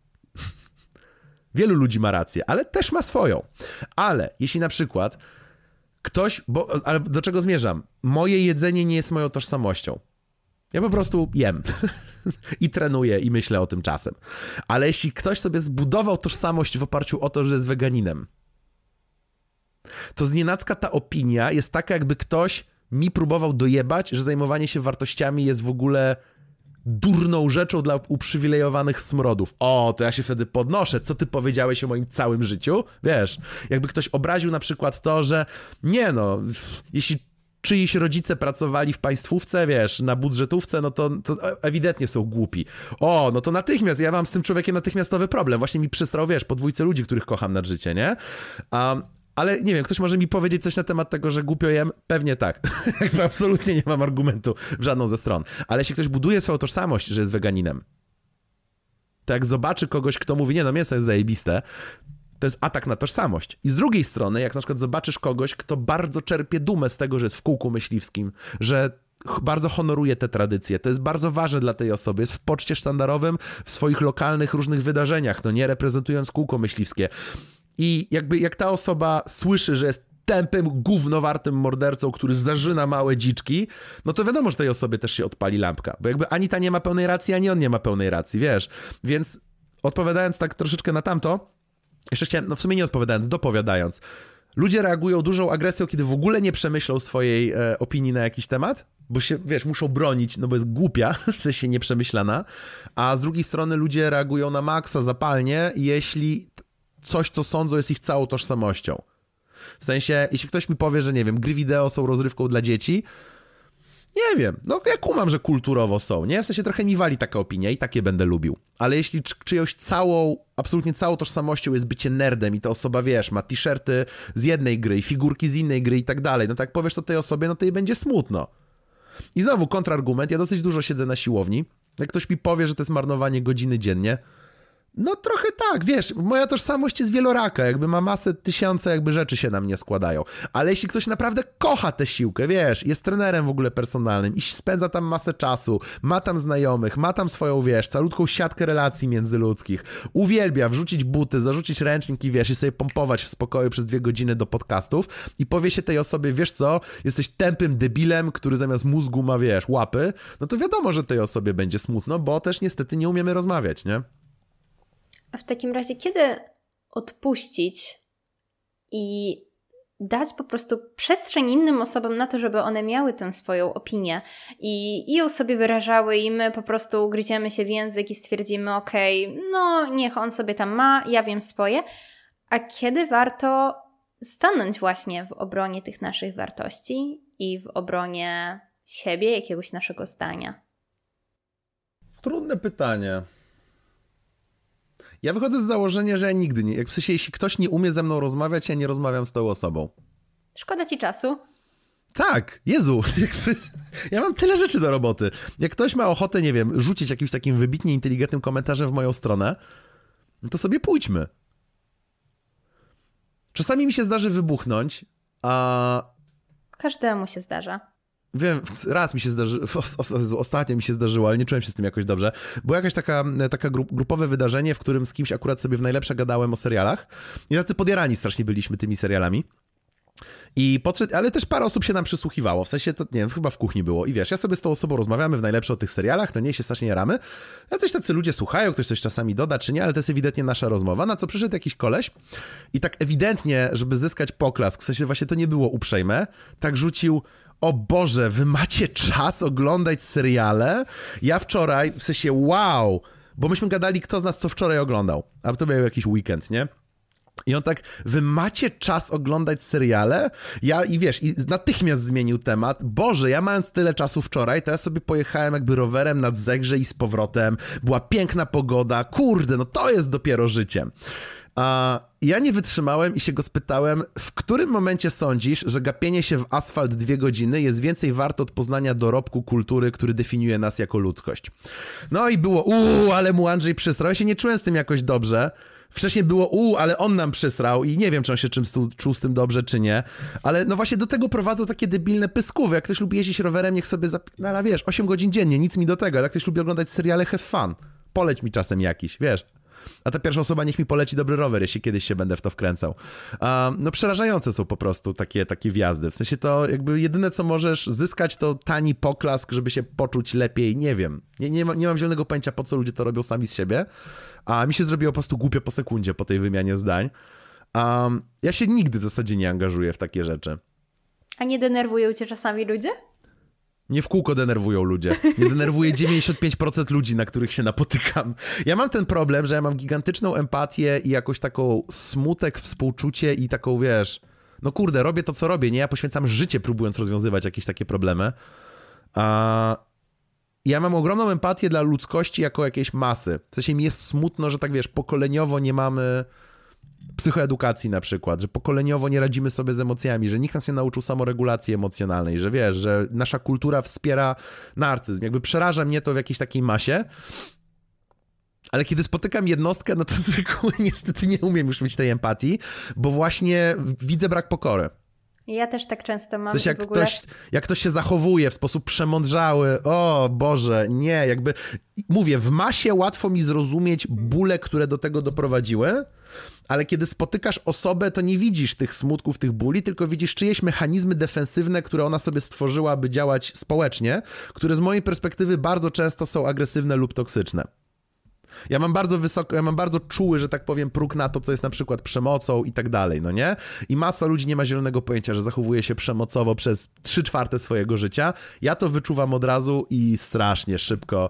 Wielu ludzi ma rację, ale też ma swoją. Ale jeśli na przykład ktoś, bo, ale do czego zmierzam? Moje jedzenie nie jest moją tożsamością. Ja po prostu jem i trenuję i myślę o tym czasem. Ale jeśli ktoś sobie zbudował tożsamość w oparciu o to, że jest weganinem, to znienacka ta opinia jest taka, jakby ktoś mi próbował dojebać, że zajmowanie się wartościami jest w ogóle durną rzeczą dla uprzywilejowanych smrodów. O, to ja się wtedy podnoszę. Co ty powiedziałeś o moim całym życiu? Wiesz, jakby ktoś obraził na przykład to, że nie no, jeśli czyiś rodzice pracowali w państwówce, wiesz, na budżetówce, no to, to ewidentnie są głupi. O, no to natychmiast, ja mam z tym człowiekiem natychmiastowy problem. Właśnie mi przysrał, wiesz, po dwójce ludzi, których kocham nad życie, nie? Um, ale nie wiem, ktoś może mi powiedzieć coś na temat tego, że głupio jem? Pewnie tak. Jakby absolutnie nie mam argumentu w żadną ze stron. Ale jeśli ktoś buduje swoją tożsamość, że jest weganinem, to jak zobaczy kogoś, kto mówi, nie no, mięso jest zajebiste, to jest atak na tożsamość. I z drugiej strony, jak na przykład zobaczysz kogoś, kto bardzo czerpie dumę z tego, że jest w kółku myśliwskim, że bardzo honoruje te tradycje, to jest bardzo ważne dla tej osoby, jest w poczcie sztandarowym, w swoich lokalnych różnych wydarzeniach, no nie, reprezentując kółko myśliwskie. I jakby jak ta osoba słyszy, że jest tępym, gównowartym mordercą, który zarzyna małe dziczki, no to wiadomo, że tej osobie też się odpali lampka, bo jakby ani ta nie ma pełnej racji, ani on nie ma pełnej racji, wiesz. Więc odpowiadając tak troszeczkę na tamto, jeszcze chciałem, no w sumie nie odpowiadając, dopowiadając, ludzie reagują dużą agresją, kiedy w ogóle nie przemyślą swojej e, opinii na jakiś temat, bo się, wiesz, muszą bronić, no bo jest głupia, w sensie nieprzemyślana, a z drugiej strony ludzie reagują na maksa zapalnie, jeśli coś, co sądzą, jest ich całą tożsamością. W sensie, jeśli ktoś mi powie, że nie wiem, gry wideo są rozrywką dla dzieci, nie wiem, no ja kumam, że kulturowo są, nie? W sensie trochę mi wali taka opinia i takie będę lubił. Ale jeśli czy, czyjąś całą, absolutnie całą tożsamością jest bycie nerdem i ta osoba, wiesz, ma t-shirty z jednej gry i figurki z innej gry i tak dalej, no tak powiesz to tej osobie, no to jej będzie smutno. I znowu kontrargument, ja dosyć dużo siedzę na siłowni, jak ktoś mi powie, że to jest marnowanie godziny dziennie, no trochę tak, wiesz, moja tożsamość jest wieloraka, jakby ma masę, tysiące jakby rzeczy się na mnie składają, ale jeśli ktoś naprawdę kocha tę siłkę, wiesz, jest trenerem w ogóle personalnym i spędza tam masę czasu, ma tam znajomych, ma tam swoją, wiesz, calutką siatkę relacji międzyludzkich, uwielbia wrzucić buty, zarzucić ręcznik i wiesz, i sobie pompować w spokoju przez dwie godziny do podcastów i powie się tej osobie, wiesz co, jesteś tępym debilem, który zamiast mózgu ma, wiesz, łapy, no to wiadomo, że tej osobie będzie smutno, bo też niestety nie umiemy rozmawiać, nie? A w takim razie, kiedy odpuścić i dać po prostu przestrzeń innym osobom na to, żeby one miały tę swoją opinię i, i ją sobie wyrażały i my po prostu gryziemy się w język i stwierdzimy, okej, okay, no niech on sobie tam ma, ja wiem swoje, a kiedy warto stanąć właśnie w obronie tych naszych wartości i w obronie siebie, jakiegoś naszego zdania? Trudne pytanie. Ja wychodzę z założenia, że ja nigdy nie... Jak w sensie, jeśli ktoś nie umie ze mną rozmawiać, ja nie rozmawiam z tą osobą. Szkoda ci czasu. Tak, Jezu. Ja mam tyle rzeczy do roboty. Jak ktoś ma ochotę, nie wiem, rzucić jakimś takim wybitnie inteligentnym komentarzem w moją stronę, no to sobie pójdźmy. Czasami mi się zdarzy wybuchnąć, a... Każdemu się zdarza. Wiem, raz mi się zdarzyło, ostatnio mi się zdarzyło, ale nie czułem się z tym jakoś dobrze. Było jakaś taka, taka grupowe wydarzenie, w którym z kimś akurat sobie w najlepsze gadałem o serialach i tacy podjarani strasznie byliśmy tymi serialami. I podszedł, ale też parę osób się nam przysłuchiwało, w sensie to, nie wiem, chyba w kuchni było. I wiesz, ja sobie z tą osobą rozmawiamy w najlepsze o tych serialach, to nie się strasznie jaramy. Jacyś tacy ludzie słuchają, ktoś coś czasami doda, czy nie, ale to jest ewidentnie nasza rozmowa. Na co przyszedł jakiś koleś i tak ewidentnie, żeby zyskać poklask, w sensie właśnie to nie było uprzejme, tak rzucił: o Boże, wy macie czas oglądać seriale? Ja wczoraj, w sensie wow, bo myśmy gadali, kto z nas co wczoraj oglądał, a to był jakiś weekend, nie? I on tak, wy macie czas oglądać seriale? Ja, i wiesz, i natychmiast zmienił temat. Boże, ja mając tyle czasu wczoraj, to ja sobie pojechałem jakby rowerem nad Zegrze i z powrotem. Była piękna pogoda, kurde, no to jest dopiero życie. A ja nie wytrzymałem i się go spytałem, w którym momencie sądzisz, że gapienie się w asfalt dwie godziny jest więcej warte od poznania dorobku kultury, który definiuje nas jako ludzkość? No i było, uuu, ale mu Andrzej przysrał. Ja się nie czułem z tym jakoś dobrze. Wcześniej było, uuu, ale on nam przysrał i nie wiem, czy on się czym stu, czuł z tym dobrze, czy nie. Ale no właśnie do tego prowadzą takie debilne pyskówy. Jak ktoś lubi jeździć rowerem, niech sobie zapinala, wiesz, osiem godzin dziennie, nic mi do tego. Ale jak ktoś lubi oglądać seriale, have fun. Poleć mi czasem jakiś, wiesz. A ta pierwsza osoba niech mi poleci dobry rower, jeśli kiedyś się będę w to wkręcał. Um, no przerażające są po prostu takie, takie wjazdy. W sensie to jakby jedyne, co możesz zyskać, to tani poklask, żeby się poczuć lepiej. Nie wiem. Nie, nie, ma, nie mam zielonego pojęcia, po co ludzie to robią sami z siebie. A mi się zrobiło po prostu głupio po sekundzie po tej wymianie zdań. Um, ja się nigdy w zasadzie nie angażuję w takie rzeczy. A nie denerwują cię czasami ludzie? Nie w kółko denerwują ludzie. Nie denerwuje dziewięćdziesiąt pięć procent ludzi, na których się napotykam. Ja mam ten problem, że ja mam gigantyczną empatię i jakoś taką smutek, współczucie i taką, wiesz, no kurde, robię to, co robię, nie? Ja poświęcam życie, próbując rozwiązywać jakieś takie problemy. A ja mam ogromną empatię dla ludzkości jako jakiejś masy. W sensie mi jest smutno, że tak wiesz, pokoleniowo nie mamy psychoedukacji na przykład, że pokoleniowo nie radzimy sobie z emocjami, że nikt nas nie nauczył samoregulacji emocjonalnej, że wiesz, że nasza kultura wspiera narcyzm. Jakby przeraża mnie to w jakiejś takiej masie, ale kiedy spotykam jednostkę, no to z reguły niestety nie umiem już mieć tej empatii, bo właśnie widzę brak pokory. Ja też tak często mam. W sensie jak, w ogóle... ktoś, jak ktoś się zachowuje w sposób przemądrzały, o Boże, nie, jakby mówię, w masie łatwo mi zrozumieć bóle, które do tego doprowadziły, ale kiedy spotykasz osobę, to nie widzisz tych smutków, tych bóli, tylko widzisz czyjeś mechanizmy defensywne, które ona sobie stworzyła, aby działać społecznie, które z mojej perspektywy bardzo często są agresywne lub toksyczne. Ja mam bardzo wysoko, ja mam bardzo czuły, że tak powiem, próg na to, co jest na przykład przemocą i tak dalej, no nie? I masa ludzi nie ma zielonego pojęcia, że zachowuje się przemocowo przez trzy czwarte swojego życia. Ja to wyczuwam od razu i strasznie szybko.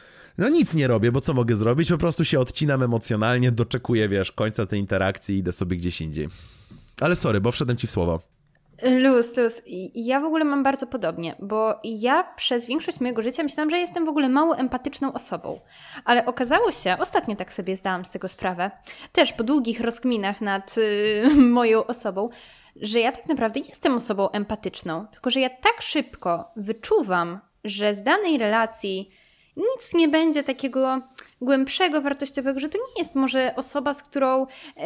No nic nie robię, bo co mogę zrobić? Po prostu się odcinam emocjonalnie, doczekuję, wiesz, końca tej interakcji i idę sobie gdzieś indziej. Ale sorry, bo wszedłem ci w słowo. Luz, luz. I ja w ogóle mam bardzo podobnie, bo ja przez większość mojego życia myślałam, że jestem w ogóle mało empatyczną osobą. Ale okazało się, ostatnio tak sobie zdałam z tego sprawę, też po długich rozkminach nad y, moją osobą, że ja tak naprawdę jestem osobą empatyczną, tylko że ja tak szybko wyczuwam, że z danej relacji nic nie będzie takiego głębszego, wartościowego, że to nie jest może osoba, z którą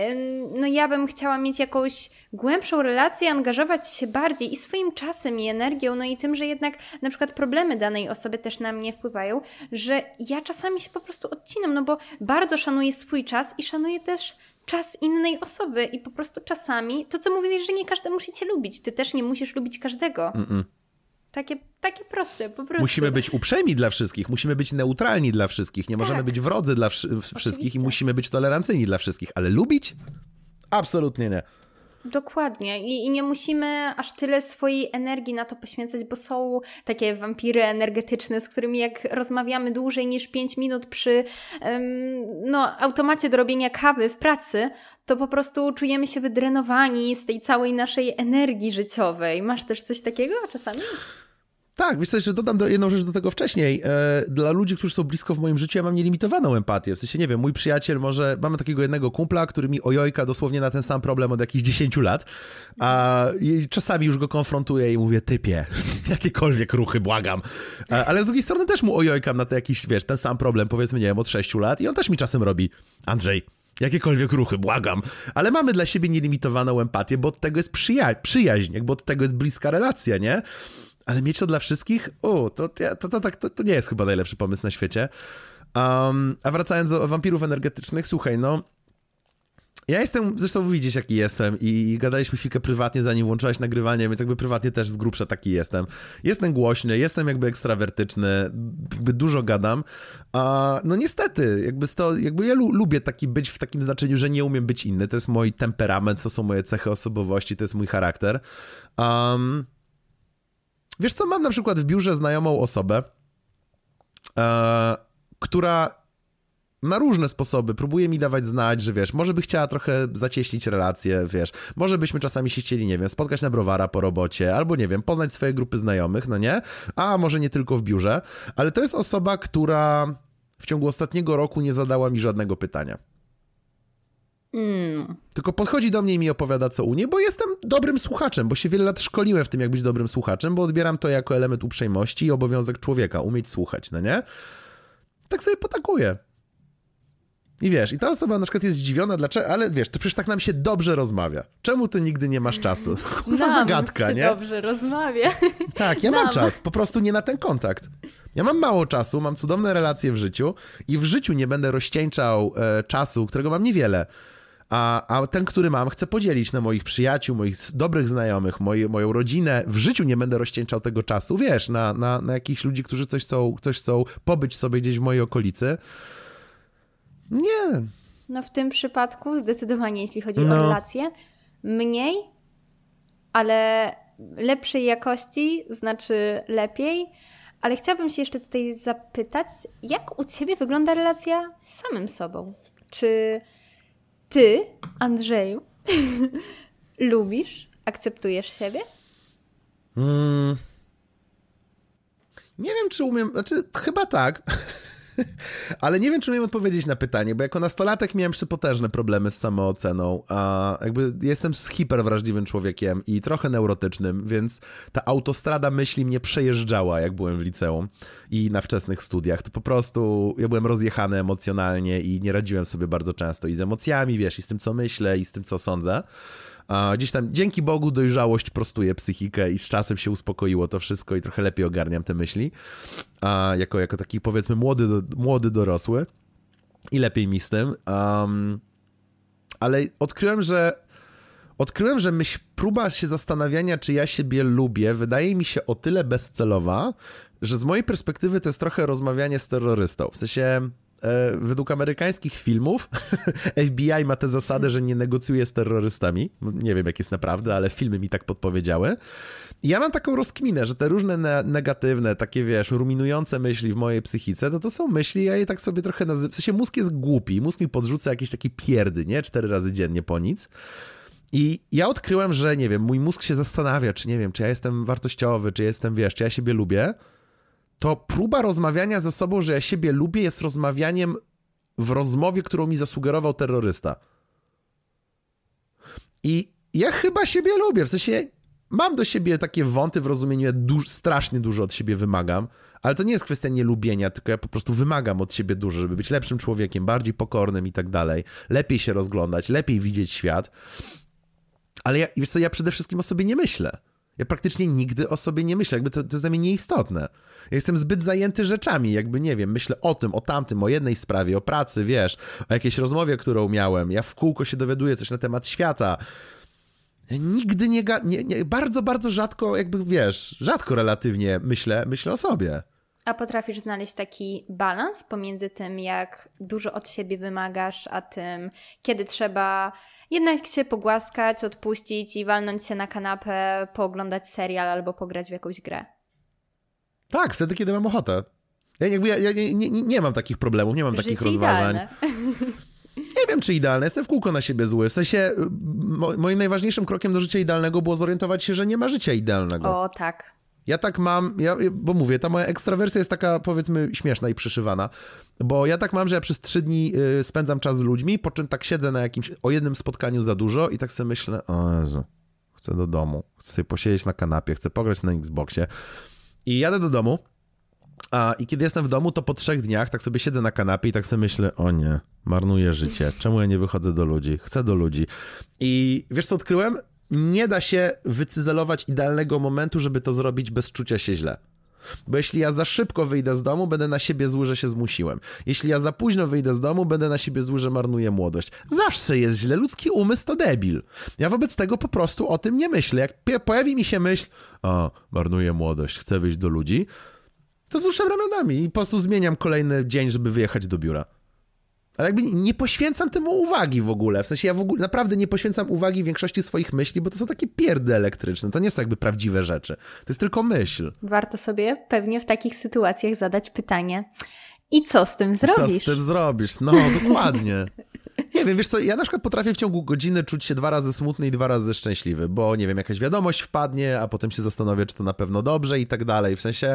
no ja bym chciała mieć jakąś głębszą relację, angażować się bardziej i swoim czasem i energią, no i tym, że jednak na przykład problemy danej osoby też na mnie wpływają, że ja czasami się po prostu odcinam, no bo bardzo szanuję swój czas i szanuję też czas innej osoby i po prostu czasami, to co mówiłeś, że nie każdy musi cię lubić, ty też nie musisz lubić każdego. Mm-mm. Takie, takie proste, po prostu. Musimy być uprzejmi dla wszystkich, musimy być neutralni dla wszystkich, nie tak. możemy być wrodzy dla wszy- wszystkich Oczywiście. I musimy być tolerancyjni dla wszystkich, ale lubić? Absolutnie nie. Dokładnie. I, I nie musimy aż tyle swojej energii na to poświęcać, bo są takie wampiry energetyczne, z którymi jak rozmawiamy dłużej niż pięć minut przy um, no, automacie do robienia kawy w pracy, to po prostu czujemy się wydrenowani z tej całej naszej energii życiowej. Masz też coś takiego czasami? Tak, wiesz co, jeszcze dodam do, jedną rzecz do tego wcześniej. E, dla ludzi, którzy są blisko w moim życiu, ja mam nielimitowaną empatię. W sensie, nie wiem, mój przyjaciel może... Mamy takiego jednego kumpla, który mi ojojka dosłownie na ten sam problem od jakichś dziesięciu lat, a i czasami już go konfrontuję i mówię, typie, jakiekolwiek ruchy, błagam. A, ale z drugiej strony też mu ojojkam na ten jakiś, wiesz, ten sam problem, powiedzmy, nie wiem, od sześciu lat i on też mi czasem robi, Andrzej, jakiekolwiek ruchy, błagam. Ale mamy dla siebie nielimitowaną empatię, bo od tego jest przyja- przyjaźń, jakby od tego jest bliska relacja, nie? Ale mieć to dla wszystkich? O, to, to, to, to, to, to nie jest chyba najlepszy pomysł na świecie. Um, a wracając do wampirów energetycznych, słuchaj, no... Ja jestem, zresztą widzisz jaki jestem i gadaliśmy chwilkę prywatnie, zanim włączyłaś nagrywanie, więc jakby prywatnie też z grubsza taki jestem. Jestem głośny, jestem jakby ekstrawertyczny, jakby dużo gadam. A no niestety, jakby, sto, jakby ja lu, lubię taki być w takim znaczeniu, że nie umiem być inny. To jest mój temperament, to są moje cechy osobowości, to jest mój charakter. Um, Wiesz co, mam na przykład w biurze znajomą osobę, e, która na różne sposoby próbuje mi dawać znać, że wiesz, może by chciała trochę zacieśnić relacje, wiesz, może byśmy czasami się chcieli, nie wiem, spotkać na browara po robocie, albo nie wiem, poznać swoje grupy znajomych, no nie? A może nie tylko w biurze, ale to jest osoba, która w ciągu ostatniego roku nie zadała mi żadnego pytania. Mm. Tylko podchodzi do mnie i mi opowiada, co u niej, bo jestem dobrym słuchaczem, bo się wiele lat szkoliłem w tym, jak być dobrym słuchaczem, bo odbieram to jako element uprzejmości i obowiązek człowieka, umieć słuchać, no nie? Tak sobie potakuję. I wiesz, i ta osoba na przykład jest zdziwiona, dlaczego, ale wiesz, to przecież tak nam się dobrze rozmawia. Czemu ty nigdy nie masz czasu? Kurwa zagadka, się nie? dobrze rozmawia. Tak, ja nam. mam czas, po prostu nie na ten kontakt. Ja mam mało czasu, mam cudowne relacje w życiu i w życiu nie będę rozcieńczał e, czasu, którego mam niewiele. A, a ten, który mam, chcę podzielić na moich przyjaciół, moich dobrych znajomych, moje, moją rodzinę. W życiu nie będę rozcieńczał tego czasu, wiesz, na, na, na jakichś ludzi, którzy coś chcą, coś chcą pobyć sobie gdzieś w mojej okolicy. Nie. No w tym przypadku zdecydowanie, jeśli chodzi no. o relacje, mniej, ale lepszej jakości, znaczy lepiej. Ale chciałabym się jeszcze tutaj zapytać, jak u ciebie wygląda relacja z samym sobą? Czy ty, Andrzeju, lubisz Akceptujesz siebie? Hmm. Nie wiem, czy umiem, znaczy chyba tak, ale nie wiem, czy umiem odpowiedzieć na pytanie, bo jako nastolatek miałem przepotężne problemy z samooceną, a jakby jestem hiperwrażliwym człowiekiem i trochę neurotycznym, więc ta autostrada myśli mnie przejeżdżała, jak byłem w liceum i na wczesnych studiach. To po prostu ja byłem rozjechany emocjonalnie i nie radziłem sobie bardzo często i z emocjami, wiesz, i z tym, co myślę, i z tym, co sądzę. A gdzieś tam, dzięki Bogu, dojrzałość prostuje psychikę i z czasem się uspokoiło to wszystko i trochę lepiej ogarniam te myśli. A jako, jako taki, powiedzmy, młody, młody dorosły i lepiej mi z tym. Um, ale odkryłem, że odkryłem, że myśl, próba się zastanawiania, czy ja siebie lubię, wydaje mi się o tyle bezcelowa, że z mojej perspektywy to jest trochę rozmawianie z terrorystą. W sensie... Według amerykańskich filmów F B I ma tę zasadę, że nie negocjuje z terrorystami. Nie wiem, jak jest naprawdę, ale filmy mi tak podpowiedziały. I ja mam taką rozkminę, że te różne ne- negatywne, takie wiesz, ruminujące myśli w mojej psychice, to to są myśli, ja je tak sobie trochę nazywam. W sensie mózg jest głupi, mózg mi podrzuca jakieś takie pierdy, nie? Cztery razy dziennie po nic. I ja odkryłem, że nie wiem, mój mózg się zastanawia, czy nie wiem, czy ja jestem wartościowy, czy jestem, wiesz, czy ja siebie lubię. To próba rozmawiania ze sobą, że ja siebie lubię, jest rozmawianiem w rozmowie, którą mi zasugerował terrorysta. I ja chyba siebie lubię, w sensie mam do siebie takie wąty w rozumieniu, ja du- strasznie dużo od siebie wymagam, ale to nie jest kwestia nielubienia, tylko ja po prostu wymagam od siebie dużo, żeby być lepszym człowiekiem, bardziej pokornym i tak dalej, lepiej się rozglądać, lepiej widzieć świat. Ale ja, wiesz co, ja przede wszystkim o sobie nie myślę. Ja praktycznie nigdy o sobie nie myślę, jakby to, to jest dla mnie nieistotne. Ja jestem zbyt zajęty rzeczami, jakby nie wiem, myślę o tym, o tamtym, o jednej sprawie, o pracy, wiesz, o jakiejś rozmowie, którą miałem. Ja w kółko się dowiaduję coś na temat świata. Ja nigdy nie, ga- nie, nie, bardzo, bardzo rzadko, jakby wiesz, rzadko relatywnie myślę, myślę o sobie. A potrafisz znaleźć taki balans pomiędzy tym, jak dużo od siebie wymagasz, a tym, kiedy trzeba jednak się pogłaskać, odpuścić i walnąć się na kanapę, pooglądać serial albo pograć w jakąś grę? Tak, wtedy, kiedy mam ochotę. Ja, jakby, ja, ja nie, nie, nie mam takich problemów, nie mam Życie takich rozważań. Idealne. Nie wiem, czy idealne. Jestem w kółko na siebie zły. W sensie mo- moim najważniejszym krokiem do życia idealnego było zorientować się, że nie ma życia idealnego. O, tak. Ja tak mam, ja, bo mówię, ta moja ekstrawersja jest taka, powiedzmy, śmieszna i przyszywana, bo ja tak mam, że ja przez trzy dni y, spędzam czas z ludźmi, po czym tak siedzę na jakimś, o jednym spotkaniu za dużo i tak sobie myślę, o Jezu, chcę do domu, chcę sobie posiedzieć na kanapie, chcę pograć na Xboxie i jadę do domu, a i kiedy jestem w domu, to po trzech dniach tak sobie siedzę na kanapie i tak sobie myślę, o nie, marnuję życie, czemu ja nie wychodzę do ludzi, chcę do ludzi. I wiesz co odkryłem? Nie da się wycyzelować idealnego momentu, żeby to zrobić bez czucia się źle. Bo jeśli ja za szybko wyjdę z domu, będę na siebie zły, że się zmusiłem. Jeśli ja za późno wyjdę z domu, będę na siebie zły, że marnuję młodość. Zawsze jest źle. Ludzki umysł to debil. Ja wobec tego po prostu o tym nie myślę. Jak pojawi mi się myśl, o, marnuję młodość, chcę wyjść do ludzi, to wzruszam ramionami i po prostu zmieniam kolejny dzień, żeby wyjechać do biura. Ale jakby nie poświęcam temu uwagi w ogóle. W sensie ja w ogóle naprawdę nie poświęcam uwagi większości swoich myśli, bo to są takie pierdy elektryczne. To nie są jakby prawdziwe rzeczy. To jest tylko myśl. Warto sobie pewnie w takich sytuacjach zadać pytanie, i co z tym zrobisz? Co z tym zrobisz? No, dokładnie. Nie wiem, wiesz co, ja na przykład potrafię w ciągu godziny czuć się dwa razy smutny i dwa razy szczęśliwy, bo nie wiem, jakaś wiadomość wpadnie, a potem się zastanowię, czy to na pewno dobrze i tak dalej. W sensie...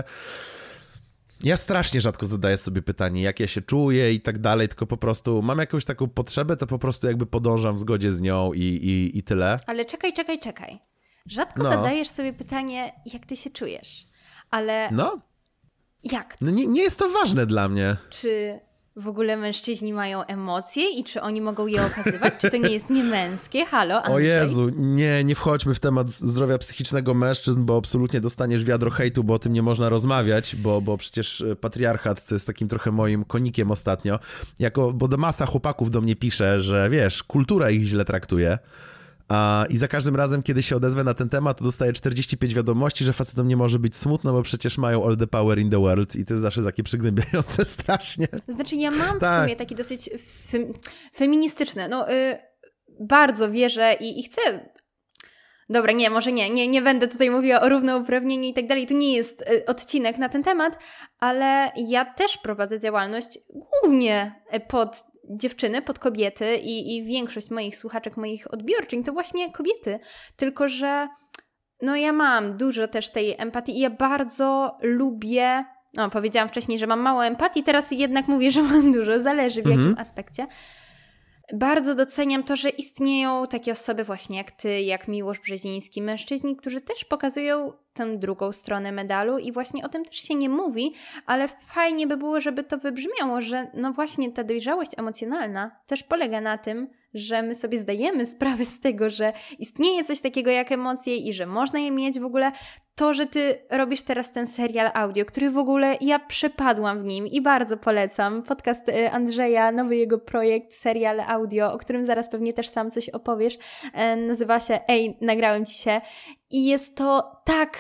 Ja strasznie rzadko zadaję sobie pytanie, jak ja się czuję i tak dalej, tylko po prostu mam jakąś taką potrzebę, to po prostu jakby podążam w zgodzie z nią i, i, i tyle. Ale czekaj, czekaj, czekaj. Rzadko no. zadajesz sobie pytanie, jak ty się czujesz. Ale no. jak? No nie, nie jest to ważne dla mnie. Czy w ogóle mężczyźni mają emocje i czy oni mogą je okazywać? Czy to nie jest niemęskie? Halo, Andrzej? O Jezu, nie, nie wchodźmy w temat zdrowia psychicznego mężczyzn, bo absolutnie dostaniesz wiadro hejtu, bo o tym nie można rozmawiać, bo, bo przecież patriarchat, co jest takim trochę moim konikiem ostatnio, jako, bo masa chłopaków do mnie pisze, że wiesz, kultura ich źle traktuje. A, I za każdym razem, kiedy się odezwę na ten temat, to dostaję czterdzieści pięć wiadomości, że facetom nie może być smutno, bo przecież mają all the power in the world i to jest zawsze takie przygnębiające strasznie. Znaczy ja mam tak. w sumie taki dosyć fem, feministyczny, no y, bardzo wierzę i, i chcę... Dobra, nie, może nie, nie, nie będę tutaj mówiła o równouprawnieniu i tak dalej, to nie jest y, odcinek na ten temat, ale ja też prowadzę działalność głównie pod dziewczyny, pod kobiety i, i większość moich słuchaczek, moich odbiorczyń to właśnie kobiety. Tylko, że no ja mam dużo też tej empatii i ja bardzo lubię, no powiedziałam wcześniej, że mam mało empatii, teraz jednak mówię, że mam dużo, zależy w mhm. jakim aspekcie. Bardzo doceniam to, że istnieją takie osoby właśnie jak ty, jak Miłosz Brzeziński, mężczyźni, którzy też pokazują tę drugą stronę medalu i właśnie o tym też się nie mówi, ale fajnie by było, żeby to wybrzmiało, że no właśnie ta dojrzałość emocjonalna też polega na tym, że my sobie zdajemy sprawę z tego, że istnieje coś takiego jak emocje i że można je mieć w ogóle. To, że ty robisz teraz ten serial audio, który w ogóle ja przepadłam w nim i bardzo polecam. Podcast Andrzeja, nowy jego projekt, serial audio, o którym zaraz pewnie też sam coś opowiesz, nazywa się Ej, nagrałem ci się i jest to tak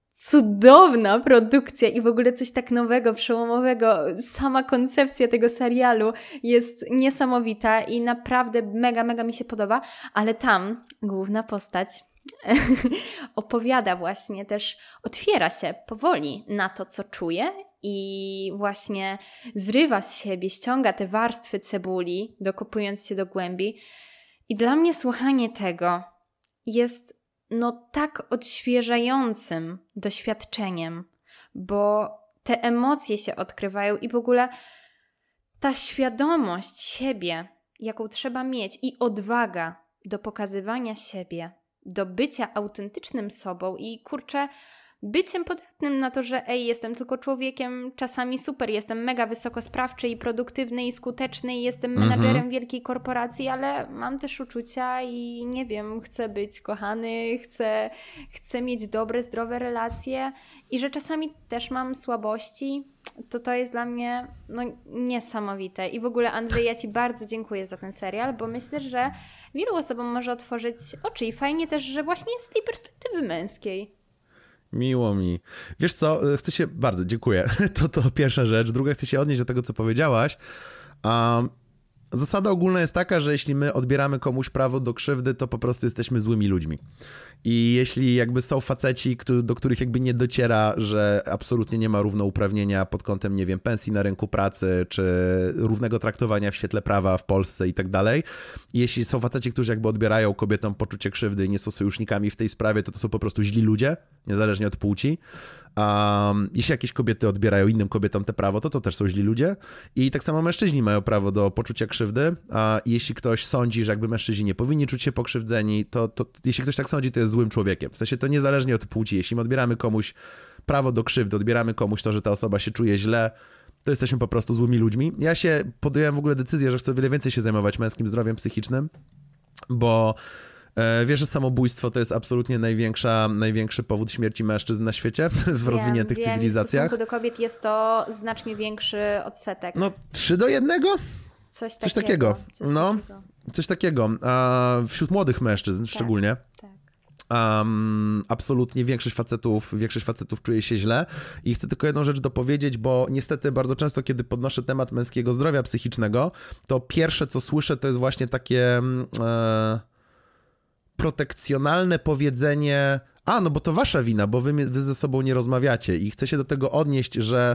cudowna produkcja i w ogóle coś tak nowego, przełomowego. Sama koncepcja tego serialu jest niesamowita i naprawdę mega, mega mi się podoba, ale tam główna postać opowiada właśnie też, otwiera się powoli na to, co czuje i właśnie zrywa z siebie, ściąga te warstwy cebuli, dokopując się do głębi. I dla mnie słuchanie tego jest no tak odświeżającym doświadczeniem, bo te emocje się odkrywają i w ogóle ta świadomość siebie, jaką trzeba mieć i odwaga do pokazywania siebie, do bycia autentycznym sobą i kurczę, byciem podatnym na to, że ej, jestem tylko człowiekiem, czasami super, jestem mega wysokosprawczy i produktywny i skuteczny i jestem menadżerem mhm. wielkiej korporacji, ale mam też uczucia i nie wiem, chcę być kochany, chcę, chcę mieć dobre, zdrowe relacje i że czasami też mam słabości, to to jest dla mnie no, niesamowite. I w ogóle Andrzej, ja ci bardzo dziękuję za ten serial, bo myślę, że wielu osobom może otworzyć oczy i fajnie też, że właśnie z tej perspektywy męskiej. Miło mi. Wiesz co, chcę się, bardzo dziękuję, to to pierwsza rzecz. Druga, chcę się odnieść do tego, co powiedziałaś. Um, zasada ogólna jest taka, że jeśli my odbieramy komuś prawo do krzywdy, to po prostu jesteśmy złymi ludźmi. I jeśli jakby są faceci, do których jakby nie dociera, że absolutnie nie ma równouprawnienia pod kątem, nie wiem, pensji na rynku pracy, czy równego traktowania w świetle prawa w Polsce i tak dalej. Jeśli są faceci, którzy jakby odbierają kobietom poczucie krzywdy i nie są sojusznikami w tej sprawie, to to są po prostu źli ludzie, niezależnie od płci. Um, jeśli jakieś kobiety odbierają innym kobietom te prawo, to to też są źli ludzie. I tak samo mężczyźni mają prawo do poczucia krzywdy, a jeśli ktoś sądzi, że jakby mężczyźni nie powinni czuć się pokrzywdzeni, to, to jeśli ktoś tak sądzi, to jest złym człowiekiem. W sensie to niezależnie od płci. Jeśli my odbieramy komuś prawo do krzywdy, odbieramy komuś to, że ta osoba się czuje źle, to jesteśmy po prostu złymi ludźmi. Ja się podjąłem w ogóle decyzję, że chcę o wiele więcej się zajmować męskim zdrowiem psychicznym, bo e, wiesz, że samobójstwo to jest absolutnie największa, największy powód śmierci mężczyzn na świecie w wiem, rozwiniętych wiem, cywilizacjach. W stosunku do kobiet jest to znacznie większy odsetek. No, trzy do jednego? Coś takiego. Coś takiego. Coś no, takiego. Coś takiego. A wśród młodych mężczyzn tak, szczególnie. Tak. Um, absolutnie większość facetów, większość facetów czuje się źle i chcę tylko jedną rzecz dopowiedzieć, bo niestety bardzo często, kiedy podnoszę temat męskiego zdrowia psychicznego, to pierwsze, co słyszę, to jest właśnie takie e, protekcjonalne powiedzenie: a, no bo to wasza wina, bo wy, wy ze sobą nie rozmawiacie, i chcę się do tego odnieść, że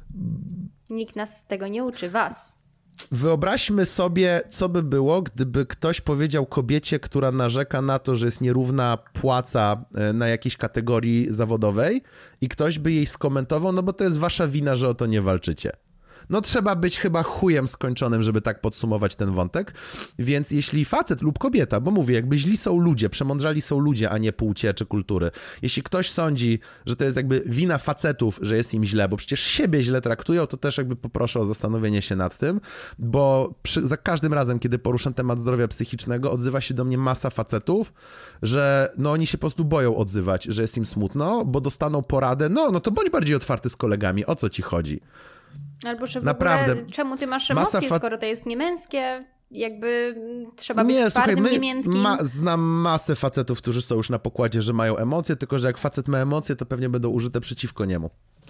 nikt nas tego nie uczy, was. Wyobraźmy sobie, co by było, gdyby ktoś powiedział kobiecie, która narzeka na to, że jest nierówna płaca na jakiejś kategorii zawodowej, i ktoś by jej skomentował: no bo to jest wasza wina, że o to nie walczycie. No trzeba być chyba chujem skończonym, żeby tak podsumować ten wątek. Więc jeśli facet lub kobieta, bo mówię, jakby źli są ludzie, przemądrzali są ludzie, a nie płcie czy kultury. Jeśli ktoś sądzi, że to jest jakby wina facetów, że jest im źle, bo przecież siebie źle traktują, to też jakby poproszę o zastanowienie się nad tym, bo przy, za każdym razem, kiedy poruszam temat zdrowia psychicznego, odzywa się do mnie masa facetów, że no oni się po prostu boją odzywać, że jest im smutno, bo dostaną poradę: no, no to bądź bardziej otwarty z kolegami, o co ci chodzi? Albo że w Naprawdę. ogóle, czemu ty masz emocje, fa- skoro to jest niemęskie, jakby trzeba być nie, twardym, słuchaj, my, niemiętkim. Ma, znam masę facetów, którzy są już na pokładzie, że mają emocje, tylko że jak facet ma emocje, to pewnie będą użyte przeciwko niemu.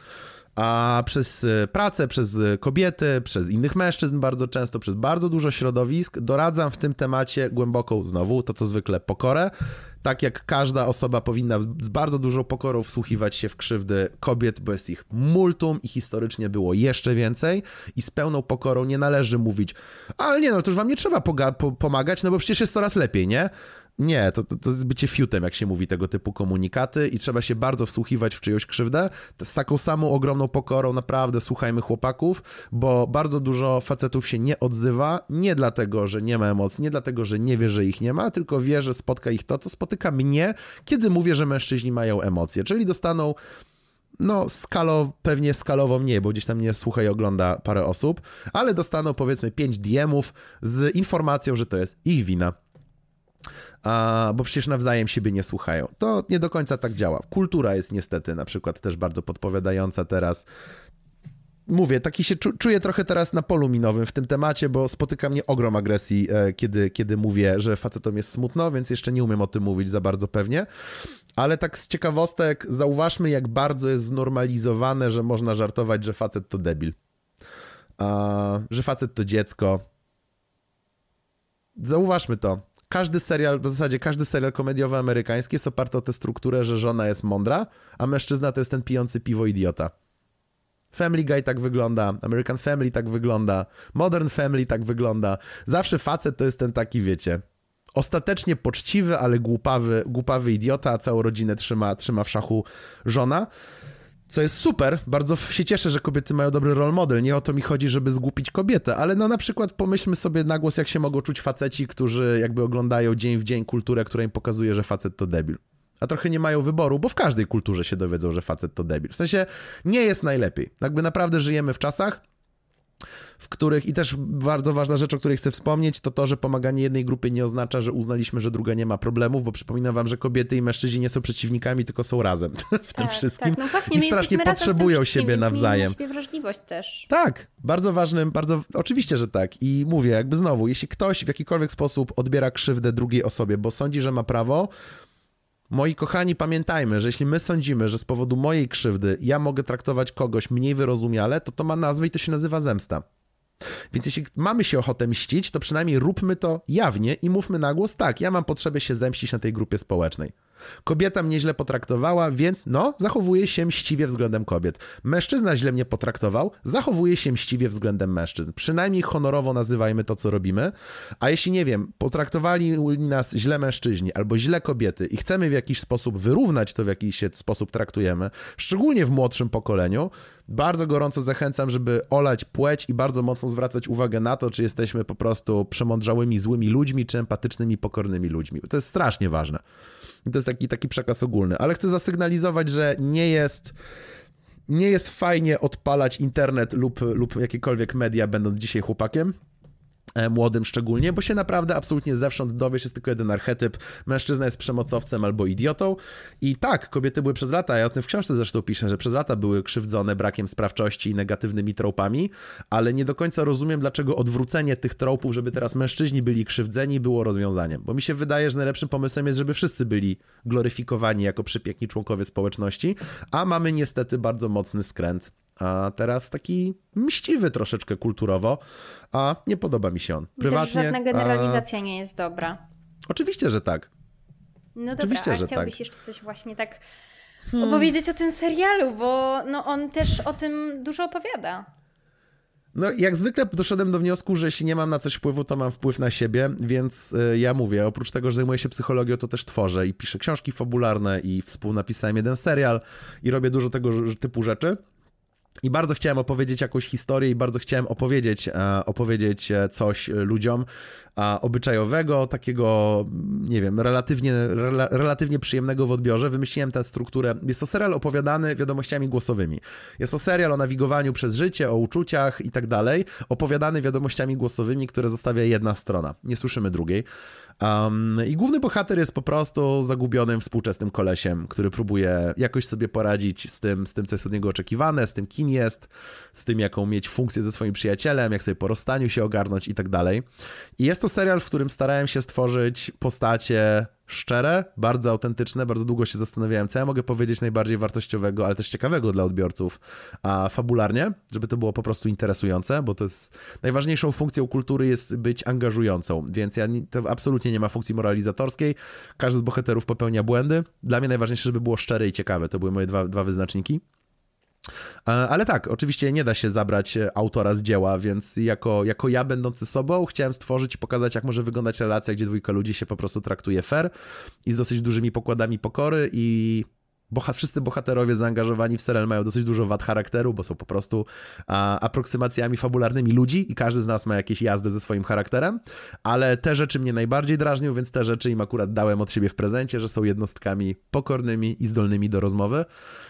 a przez pracę, przez kobiety, przez innych mężczyzn bardzo często, przez bardzo dużo środowisk doradzam w tym temacie głęboką, znowu, to co zwykle, pokorę. Tak jak każda osoba powinna z bardzo dużą pokorą wsłuchiwać się w krzywdy kobiet, bo jest ich multum i historycznie było jeszcze więcej i z pełną pokorą nie należy mówić, ale nie no, to już wam nie trzeba poga- po- pomagać, no bo przecież jest coraz lepiej, nie? Nie, to, to, to jest bycie fiutem, jak się mówi tego typu komunikaty i trzeba się bardzo wsłuchiwać w czyjąś krzywdę. Z taką samą ogromną pokorą naprawdę słuchajmy chłopaków, bo bardzo dużo facetów się nie odzywa, nie dlatego, że nie ma emocji, nie dlatego, że nie wie, że ich nie ma, tylko wie, że spotka ich to, co spotyka mnie, kiedy mówię, że mężczyźni mają emocje, czyli dostaną no skalo, pewnie skalowo mniej, bo gdzieś tam mnie słucha i ogląda parę osób, ale dostaną powiedzmy pięć D M-ów z informacją, że to jest ich wina. A, bo przecież nawzajem siebie nie słuchają. To nie do końca tak działa. Kultura jest niestety na przykład też bardzo podpowiadająca teraz. Mówię, taki się czu, czuję trochę teraz na polu minowym w tym temacie, bo spotyka mnie ogrom agresji, e, kiedy, kiedy mówię, że facetom jest smutno, więc jeszcze nie umiem o tym mówić za bardzo pewnie. Ale tak z ciekawostek zauważmy, jak bardzo jest znormalizowane, że można żartować, że facet to debil. A, że facet to dziecko. Zauważmy to. Każdy serial, w zasadzie każdy serial komediowy amerykański jest oparty o tę strukturę, że żona jest mądra, a mężczyzna to jest ten pijący piwo idiota. Family Guy tak wygląda, American Family tak wygląda, Modern Family tak wygląda. Zawsze facet to jest ten taki, wiecie, ostatecznie poczciwy, ale głupawy, głupawy idiota, a całą rodzinę trzyma, trzyma w szachu żona. Co jest super, bardzo się cieszę, że kobiety mają dobry role model, nie o to mi chodzi, żeby zgłupić kobietę, ale no na przykład pomyślmy sobie na głos, jak się mogą czuć faceci, którzy jakby oglądają dzień w dzień kulturę, która im pokazuje, że facet to debil. A trochę nie mają wyboru, bo w każdej kulturze się dowiedzą, że facet to debil. W sensie nie jest najlepiej. Jakby naprawdę żyjemy w czasach, w których, i też bardzo ważna rzecz, o której chcę wspomnieć, to to, że pomaganie jednej grupie nie oznacza, że uznaliśmy, że druga nie ma problemów, bo przypominam wam, że kobiety i mężczyźni nie są przeciwnikami, tylko są razem w tym tak, wszystkim. Tak. No właśnie, i strasznie potrzebują siebie nawzajem. Siebie wrażliwość też. Tak, bardzo ważnym, bardzo, oczywiście, że tak. I mówię, jakby znowu, jeśli ktoś w jakikolwiek sposób odbiera krzywdę drugiej osobie, bo sądzi, że ma prawo, moi kochani, pamiętajmy, że jeśli my sądzimy, że z powodu mojej krzywdy ja mogę traktować kogoś mniej wyrozumiale, to to ma nazwę i to się nazywa zemsta. Więc jeśli mamy się ochotę mścić, to przynajmniej róbmy to jawnie i mówmy na głos, tak, ja mam potrzebę się zemścić na tej grupie społecznej. Kobieta mnie źle potraktowała, więc no, zachowuję się mściwie względem kobiet. Mężczyzna źle mnie potraktował, zachowuję się mściwie względem mężczyzn. Przynajmniej honorowo nazywajmy to, co robimy. A jeśli, nie wiem, potraktowali nas źle mężczyźni albo źle kobiety i chcemy w jakiś sposób wyrównać to, w jakiś się sposób traktujemy, szczególnie w młodszym pokoleniu, bardzo gorąco zachęcam, żeby olać płeć i bardzo mocno zwracać uwagę na to, czy jesteśmy po prostu przemądrzałymi, złymi ludźmi, czy empatycznymi, pokornymi ludźmi. To jest strasznie ważne. I to jest taki, taki przekaz ogólny. Ale chcę zasygnalizować, że nie jest, nie jest fajnie odpalać internet lub, lub jakiekolwiek media, będąc dzisiaj chłopakiem. Młodym szczególnie, bo się naprawdę absolutnie zewsząd dowiesz, jest tylko jeden archetyp, mężczyzna jest przemocowcem albo idiotą i tak, kobiety były przez lata, ja o tym w książce zresztą piszę, że przez lata były krzywdzone brakiem sprawczości i negatywnymi tropami, ale nie do końca rozumiem, dlaczego odwrócenie tych tropów, żeby teraz mężczyźni byli krzywdzeni, było rozwiązaniem, bo mi się wydaje, że najlepszym pomysłem jest, żeby wszyscy byli gloryfikowani jako przepiękni członkowie społeczności, a mamy niestety bardzo mocny skręt. A teraz taki mściwy troszeczkę kulturowo, a nie podoba mi się on. Prywatnie. Też żadna generalizacja a... nie jest dobra. Oczywiście, że tak. No dobra, Oczywiście, a że chciałbyś tak. jeszcze coś właśnie tak hmm. opowiedzieć o tym serialu, bo no on też o tym dużo opowiada. No, jak zwykle doszedłem do wniosku, że jeśli nie mam na coś wpływu, to mam wpływ na siebie, więc y, ja mówię, oprócz tego, że zajmuję się psychologią, to też tworzę i piszę książki fabularne i współnapisałem jeden serial i robię dużo tego typu rzeczy. I bardzo chciałem opowiedzieć jakąś historię i bardzo chciałem opowiedzieć, e, opowiedzieć coś ludziom e, obyczajowego, takiego, nie wiem, relatywnie, rela, relatywnie przyjemnego w odbiorze. Wymyśliłem tę strukturę. Jest to serial opowiadany wiadomościami głosowymi. Jest to serial o nawigowaniu przez życie, o uczuciach i tak dalej, opowiadany wiadomościami głosowymi, które zostawia jedna strona. Nie słyszymy drugiej. Um, I główny bohater jest po prostu zagubionym współczesnym kolesiem, który próbuje jakoś sobie poradzić z tym, z tym, co jest od niego oczekiwane, z tym, kim jest, z tym, jaką mieć funkcję ze swoim przyjacielem, jak sobie po rozstaniu się ogarnąć i tak dalej. I jest to serial, w którym starałem się stworzyć postacie szczere, bardzo autentyczne, bardzo długo się zastanawiałem, co ja mogę powiedzieć najbardziej wartościowego, ale też ciekawego dla odbiorców, a fabularnie, żeby to było po prostu interesujące, bo to jest najważniejszą funkcją kultury jest być angażującą, więc ja nie, to absolutnie nie ma funkcji moralizatorskiej, każdy z bohaterów popełnia błędy, dla mnie najważniejsze, żeby było szczere i ciekawe, to były moje dwa, dwa wyznaczniki. Ale tak, oczywiście nie da się zabrać autora z dzieła, więc jako, jako ja będący sobą chciałem stworzyć i pokazać, jak może wyglądać relacja, gdzie dwójka ludzi się po prostu traktuje fair i z dosyć dużymi pokładami pokory i boha- wszyscy bohaterowie zaangażowani w serial mają dosyć dużo wad charakteru, bo są po prostu a, aproksymacjami fabularnymi ludzi i każdy z nas ma jakieś jazdy ze swoim charakterem, ale te rzeczy mnie najbardziej drażnią, więc te rzeczy im akurat dałem od siebie w prezencie, że są jednostkami pokornymi i zdolnymi do rozmowy.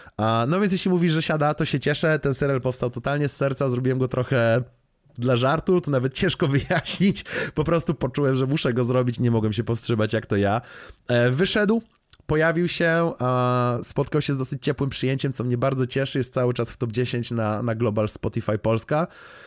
No więc jeśli mówisz, że siada, to się cieszę. Ten serial powstał totalnie z serca, zrobiłem go trochę dla żartu, to nawet ciężko wyjaśnić. Po prostu poczułem, że muszę go zrobić, nie mogłem się powstrzymać, jak to ja. Wyszedł, pojawił się, spotkał się z dosyć ciepłym przyjęciem, co mnie bardzo cieszy. Jest cały czas w top dziesięć na, na Global Spotify Polska.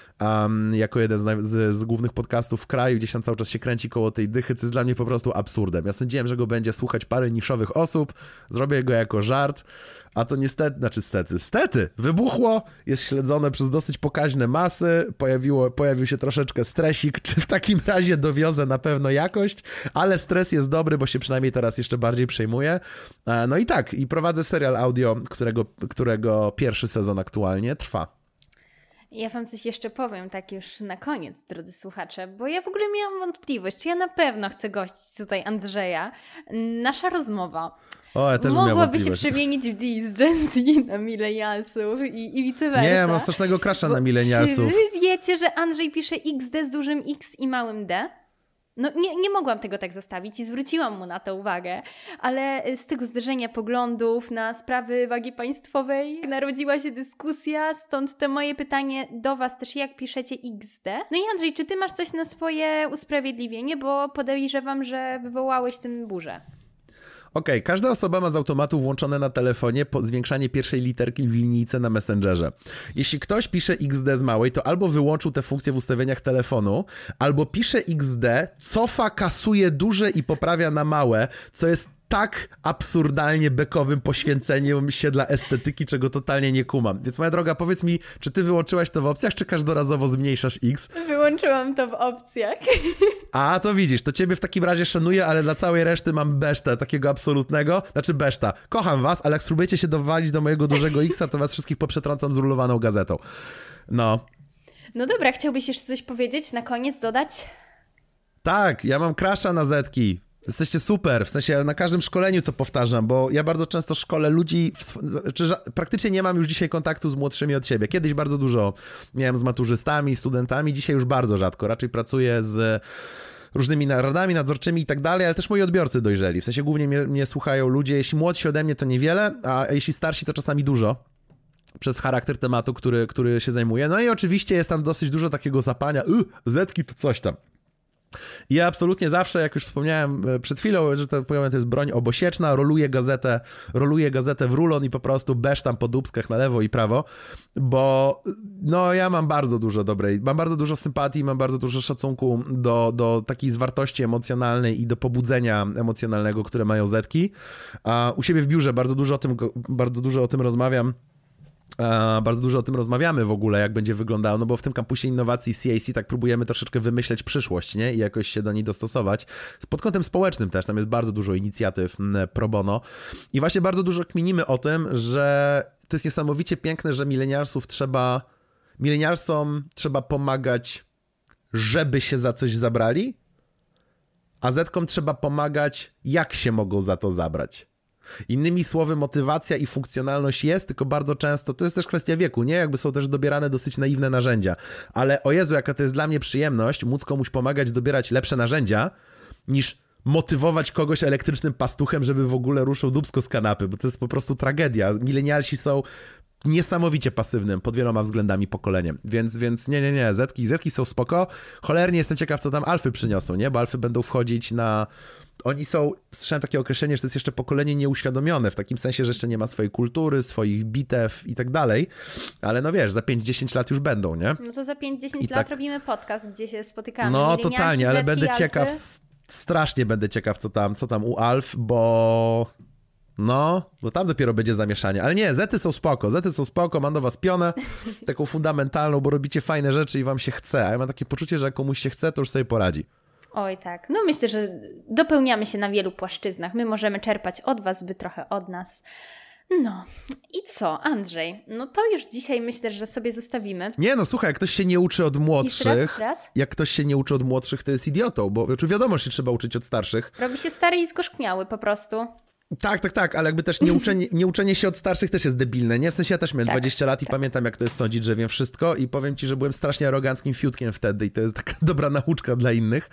Um, jako jeden z, z, z głównych podcastów w kraju, gdzieś tam cały czas się kręci koło tej dychy, co jest dla mnie po prostu absurdem. Ja sądziłem, że go będzie słuchać parę niszowych osób, zrobię go jako żart, a to niestety, znaczy stety, stety, wybuchło, jest śledzone przez dosyć pokaźne masy, pojawiło, pojawił się troszeczkę stresik, czy w takim razie dowiozę na pewno jakość, ale stres jest dobry, bo się przynajmniej teraz jeszcze bardziej przejmuję. No i tak, i prowadzę serial audio, którego, którego pierwszy sezon aktualnie trwa. Ja wam coś jeszcze powiem, tak już na koniec, drodzy słuchacze, bo ja w ogóle miałam wątpliwość, czy ja na pewno chcę gościć tutaj Andrzeja. Nasza rozmowa o, ja też mogłaby się przemienić w deal z Gen Z na millennialsów i, i vice versa. Nie, ja mam strasznego crusha na millennialsów. Czy wy wiecie, że Andrzej pisze X D z dużym X i małym D? No nie, nie mogłam tego tak zostawić i zwróciłam mu na to uwagę, ale z tego zderzenia poglądów na sprawy wagi państwowej narodziła się dyskusja, stąd to moje pytanie do was też, jak piszecie X D? No i Andrzej, czy ty masz coś na swoje usprawiedliwienie, bo podejrzewam, że wywołałeś tym burzę. Okej, okay, każda osoba ma z automatu włączone na telefonie po zwiększanie pierwszej literki w linijce na Messengerze. Jeśli ktoś pisze X D z małej, to albo wyłączył tę funkcję w ustawieniach telefonu, albo pisze X D, cofa, kasuje duże i poprawia na małe, co jest tak absurdalnie bekowym poświęceniem się dla estetyki, czego totalnie nie kumam. Więc moja droga, powiedz mi, czy ty wyłączyłaś to w opcjach, czy każdorazowo zmniejszasz X? Wyłączyłam to w opcjach. A, to widzisz, to ciebie w takim razie szanuję, ale dla całej reszty mam besztę takiego absolutnego. Znaczy beszta. Kocham was, ale jak spróbujecie się dowalić do mojego dużego X-a, to was wszystkich poprzetrącam z rulowaną gazetą. No. No dobra, chciałbyś jeszcze coś powiedzieć, na koniec dodać? Tak, ja mam crusha na Zetki. Jesteście super, w sensie na każdym szkoleniu to powtarzam, bo ja bardzo często szkolę ludzi, w sw- czy ża- praktycznie nie mam już dzisiaj kontaktu z młodszymi od siebie. Kiedyś bardzo dużo miałem z maturzystami, studentami, dzisiaj już bardzo rzadko. Raczej pracuję z różnymi radami nadzorczymi i tak dalej, ale też moi odbiorcy dojrzeli. W sensie głównie mnie, mnie słuchają ludzie, jeśli młodsi ode mnie to niewiele, a jeśli starsi to czasami dużo. Przez charakter tematu, który, który się zajmuje. No i oczywiście jest tam dosyć dużo takiego zapania, y, zetki to coś tam. I ja absolutnie zawsze, jak już wspomniałem przed chwilą, że to, powiem, to jest broń obosieczna, roluję gazetę, roluję gazetę w rulon i po prostu besztam po dupskach na lewo i prawo, bo no ja mam bardzo dużo dobrej, mam bardzo dużo sympatii, mam bardzo dużo szacunku do, do takiej zwartości emocjonalnej i do pobudzenia emocjonalnego, które mają zetki. A u siebie w biurze bardzo dużo o tym, bardzo dużo o tym rozmawiam. Bardzo dużo o tym rozmawiamy w ogóle, jak będzie wyglądało, no bo w tym kampusie innowacji C A C tak próbujemy troszeczkę wymyśleć przyszłość, nie? I jakoś się do niej dostosować. Pod kątem społecznym też, tam jest bardzo dużo inicjatyw pro bono i właśnie bardzo dużo kminimy o tym, że to jest niesamowicie piękne, że milenialsów trzeba, milenialsom trzeba pomagać, żeby się za coś zabrali, a zetkom trzeba pomagać, jak się mogą za to zabrać. Innymi słowy, motywacja i funkcjonalność jest, tylko bardzo często, to jest też kwestia wieku, nie? Jakby są też dobierane dosyć naiwne narzędzia. Ale o Jezu, jaka to jest dla mnie przyjemność móc komuś pomagać dobierać lepsze narzędzia, niż motywować kogoś elektrycznym pastuchem, żeby w ogóle ruszył dupsko z kanapy, bo to jest po prostu tragedia. Milenialsi są niesamowicie pasywnym pod wieloma względami pokoleniem, więc, więc nie, nie, nie, zetki, zetki są spoko. Cholernie jestem ciekaw, co tam alfy przyniosą, nie? Bo alfy będą wchodzić na... Oni są, słyszałem takie określenie, że to jest jeszcze pokolenie nieuświadomione, w takim sensie, że jeszcze nie ma swojej kultury, swoich bitew i tak dalej, ale no wiesz, za pięć dziesięć lat już będą, nie? No to za pięć dziesięć I lat tak... robimy podcast, gdzie się spotykamy. No totalnie, ale będę alfy. ciekaw... strasznie będę ciekaw, co tam, co tam u Alf, bo... No, bo tam dopiero będzie zamieszanie. Ale nie, zety są spoko, zety są spoko, mam do was pionę, taką fundamentalną, bo robicie fajne rzeczy i wam się chce. A ja mam takie poczucie, że jak komuś się chce, to już sobie poradzi. Oj tak, no myślę, że dopełniamy się na wielu płaszczyznach. My możemy czerpać od was, wy trochę od nas. No i co, Andrzej? No to już dzisiaj myślę, że sobie zostawimy. Nie no, słuchaj, jak ktoś się nie uczy od młodszych, raz, raz? jak ktoś się nie uczy od młodszych, to jest idiotą, bo czy wiadomo, że się trzeba uczyć od starszych. Robi się stary i zgorzkniały po prostu. Tak, tak, tak, ale jakby też nieuczenie, nieuczenie się od starszych też jest debilne, nie? W sensie ja też miałem tak, dwadzieścia lat i tak. pamiętam, jak to jest sądzić, że wiem wszystko i powiem ci, że byłem strasznie aroganckim fiutkiem wtedy i to jest taka dobra nauczka dla innych.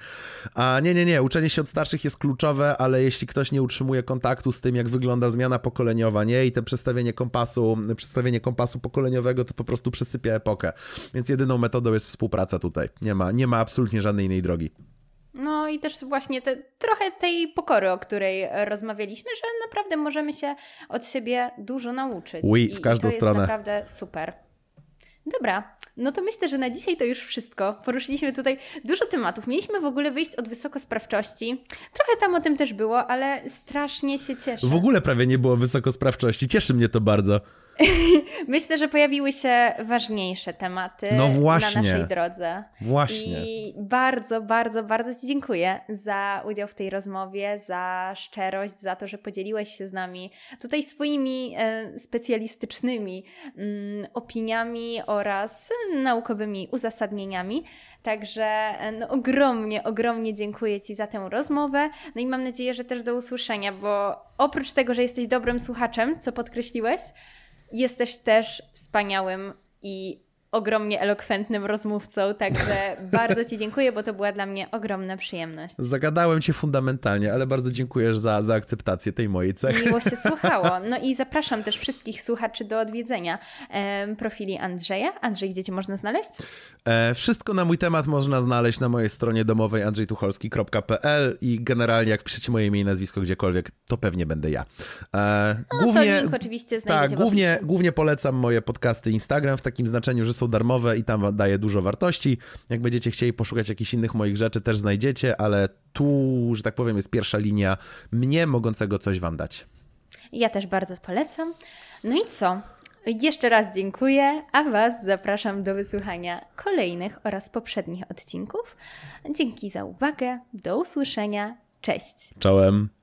A nie, nie, nie, uczenie się od starszych jest kluczowe, ale jeśli ktoś nie utrzymuje kontaktu z tym, jak wygląda zmiana pokoleniowa, nie? I te przestawienie kompasu, przestawienie kompasu pokoleniowego, to po prostu przesypia epokę. Więc jedyną metodą jest współpraca tutaj. Nie ma, nie ma absolutnie żadnej innej drogi. No i też właśnie te, trochę tej pokory, o której rozmawialiśmy, że naprawdę możemy się od siebie dużo nauczyć. Oui, I, w każdą i to stronę. jest naprawdę super. Dobra, no to myślę, że na dzisiaj to już wszystko. Poruszyliśmy tutaj dużo tematów. Mieliśmy w ogóle wyjść od wysokosprawczości. Trochę tam o tym też było, ale strasznie się cieszę. W ogóle prawie nie było wysokosprawczości. Cieszy mnie to bardzo. Myślę, że pojawiły się ważniejsze tematy no właśnie. na naszej drodze. Właśnie. I bardzo, bardzo, bardzo Ci dziękuję za udział w tej rozmowie, za szczerość, za to, że podzieliłeś się z nami tutaj swoimi e, specjalistycznymi mm, opiniami oraz naukowymi uzasadnieniami. Także no, ogromnie, ogromnie dziękuję Ci za tę rozmowę. No i mam nadzieję, że też do usłyszenia, bo oprócz tego, że jesteś dobrym słuchaczem, co podkreśliłeś, jesteś też wspaniałym i ogromnie elokwentnym rozmówcą, także bardzo Ci dziękuję, bo to była dla mnie ogromna przyjemność. Zagadałem Cię fundamentalnie, ale bardzo dziękuję za, za akceptację tej mojej cechy. Miło się słuchało. No i zapraszam też wszystkich słuchaczy do odwiedzenia e, profili Andrzeja. Andrzej, gdzie Cię można znaleźć? E, wszystko na mój temat można znaleźć na mojej stronie domowej andrzej tucholski kropka p l i generalnie jak wpiszecie moje imię i nazwisko gdziekolwiek, to pewnie będę ja. E, no głównie, to link oczywiście znajdziecie tak, w głównie, opisie. głównie polecam moje podcasty Instagram w takim znaczeniu, że są darmowe i tam daję dużo wartości. Jak będziecie chcieli poszukać jakichś innych moich rzeczy, też znajdziecie, ale tu, że tak powiem, jest pierwsza linia mnie mogącego coś wam dać. Ja też bardzo polecam. No i co? Jeszcze raz dziękuję, a Was zapraszam do wysłuchania kolejnych oraz poprzednich odcinków. Dzięki za uwagę, do usłyszenia, cześć! Czołem!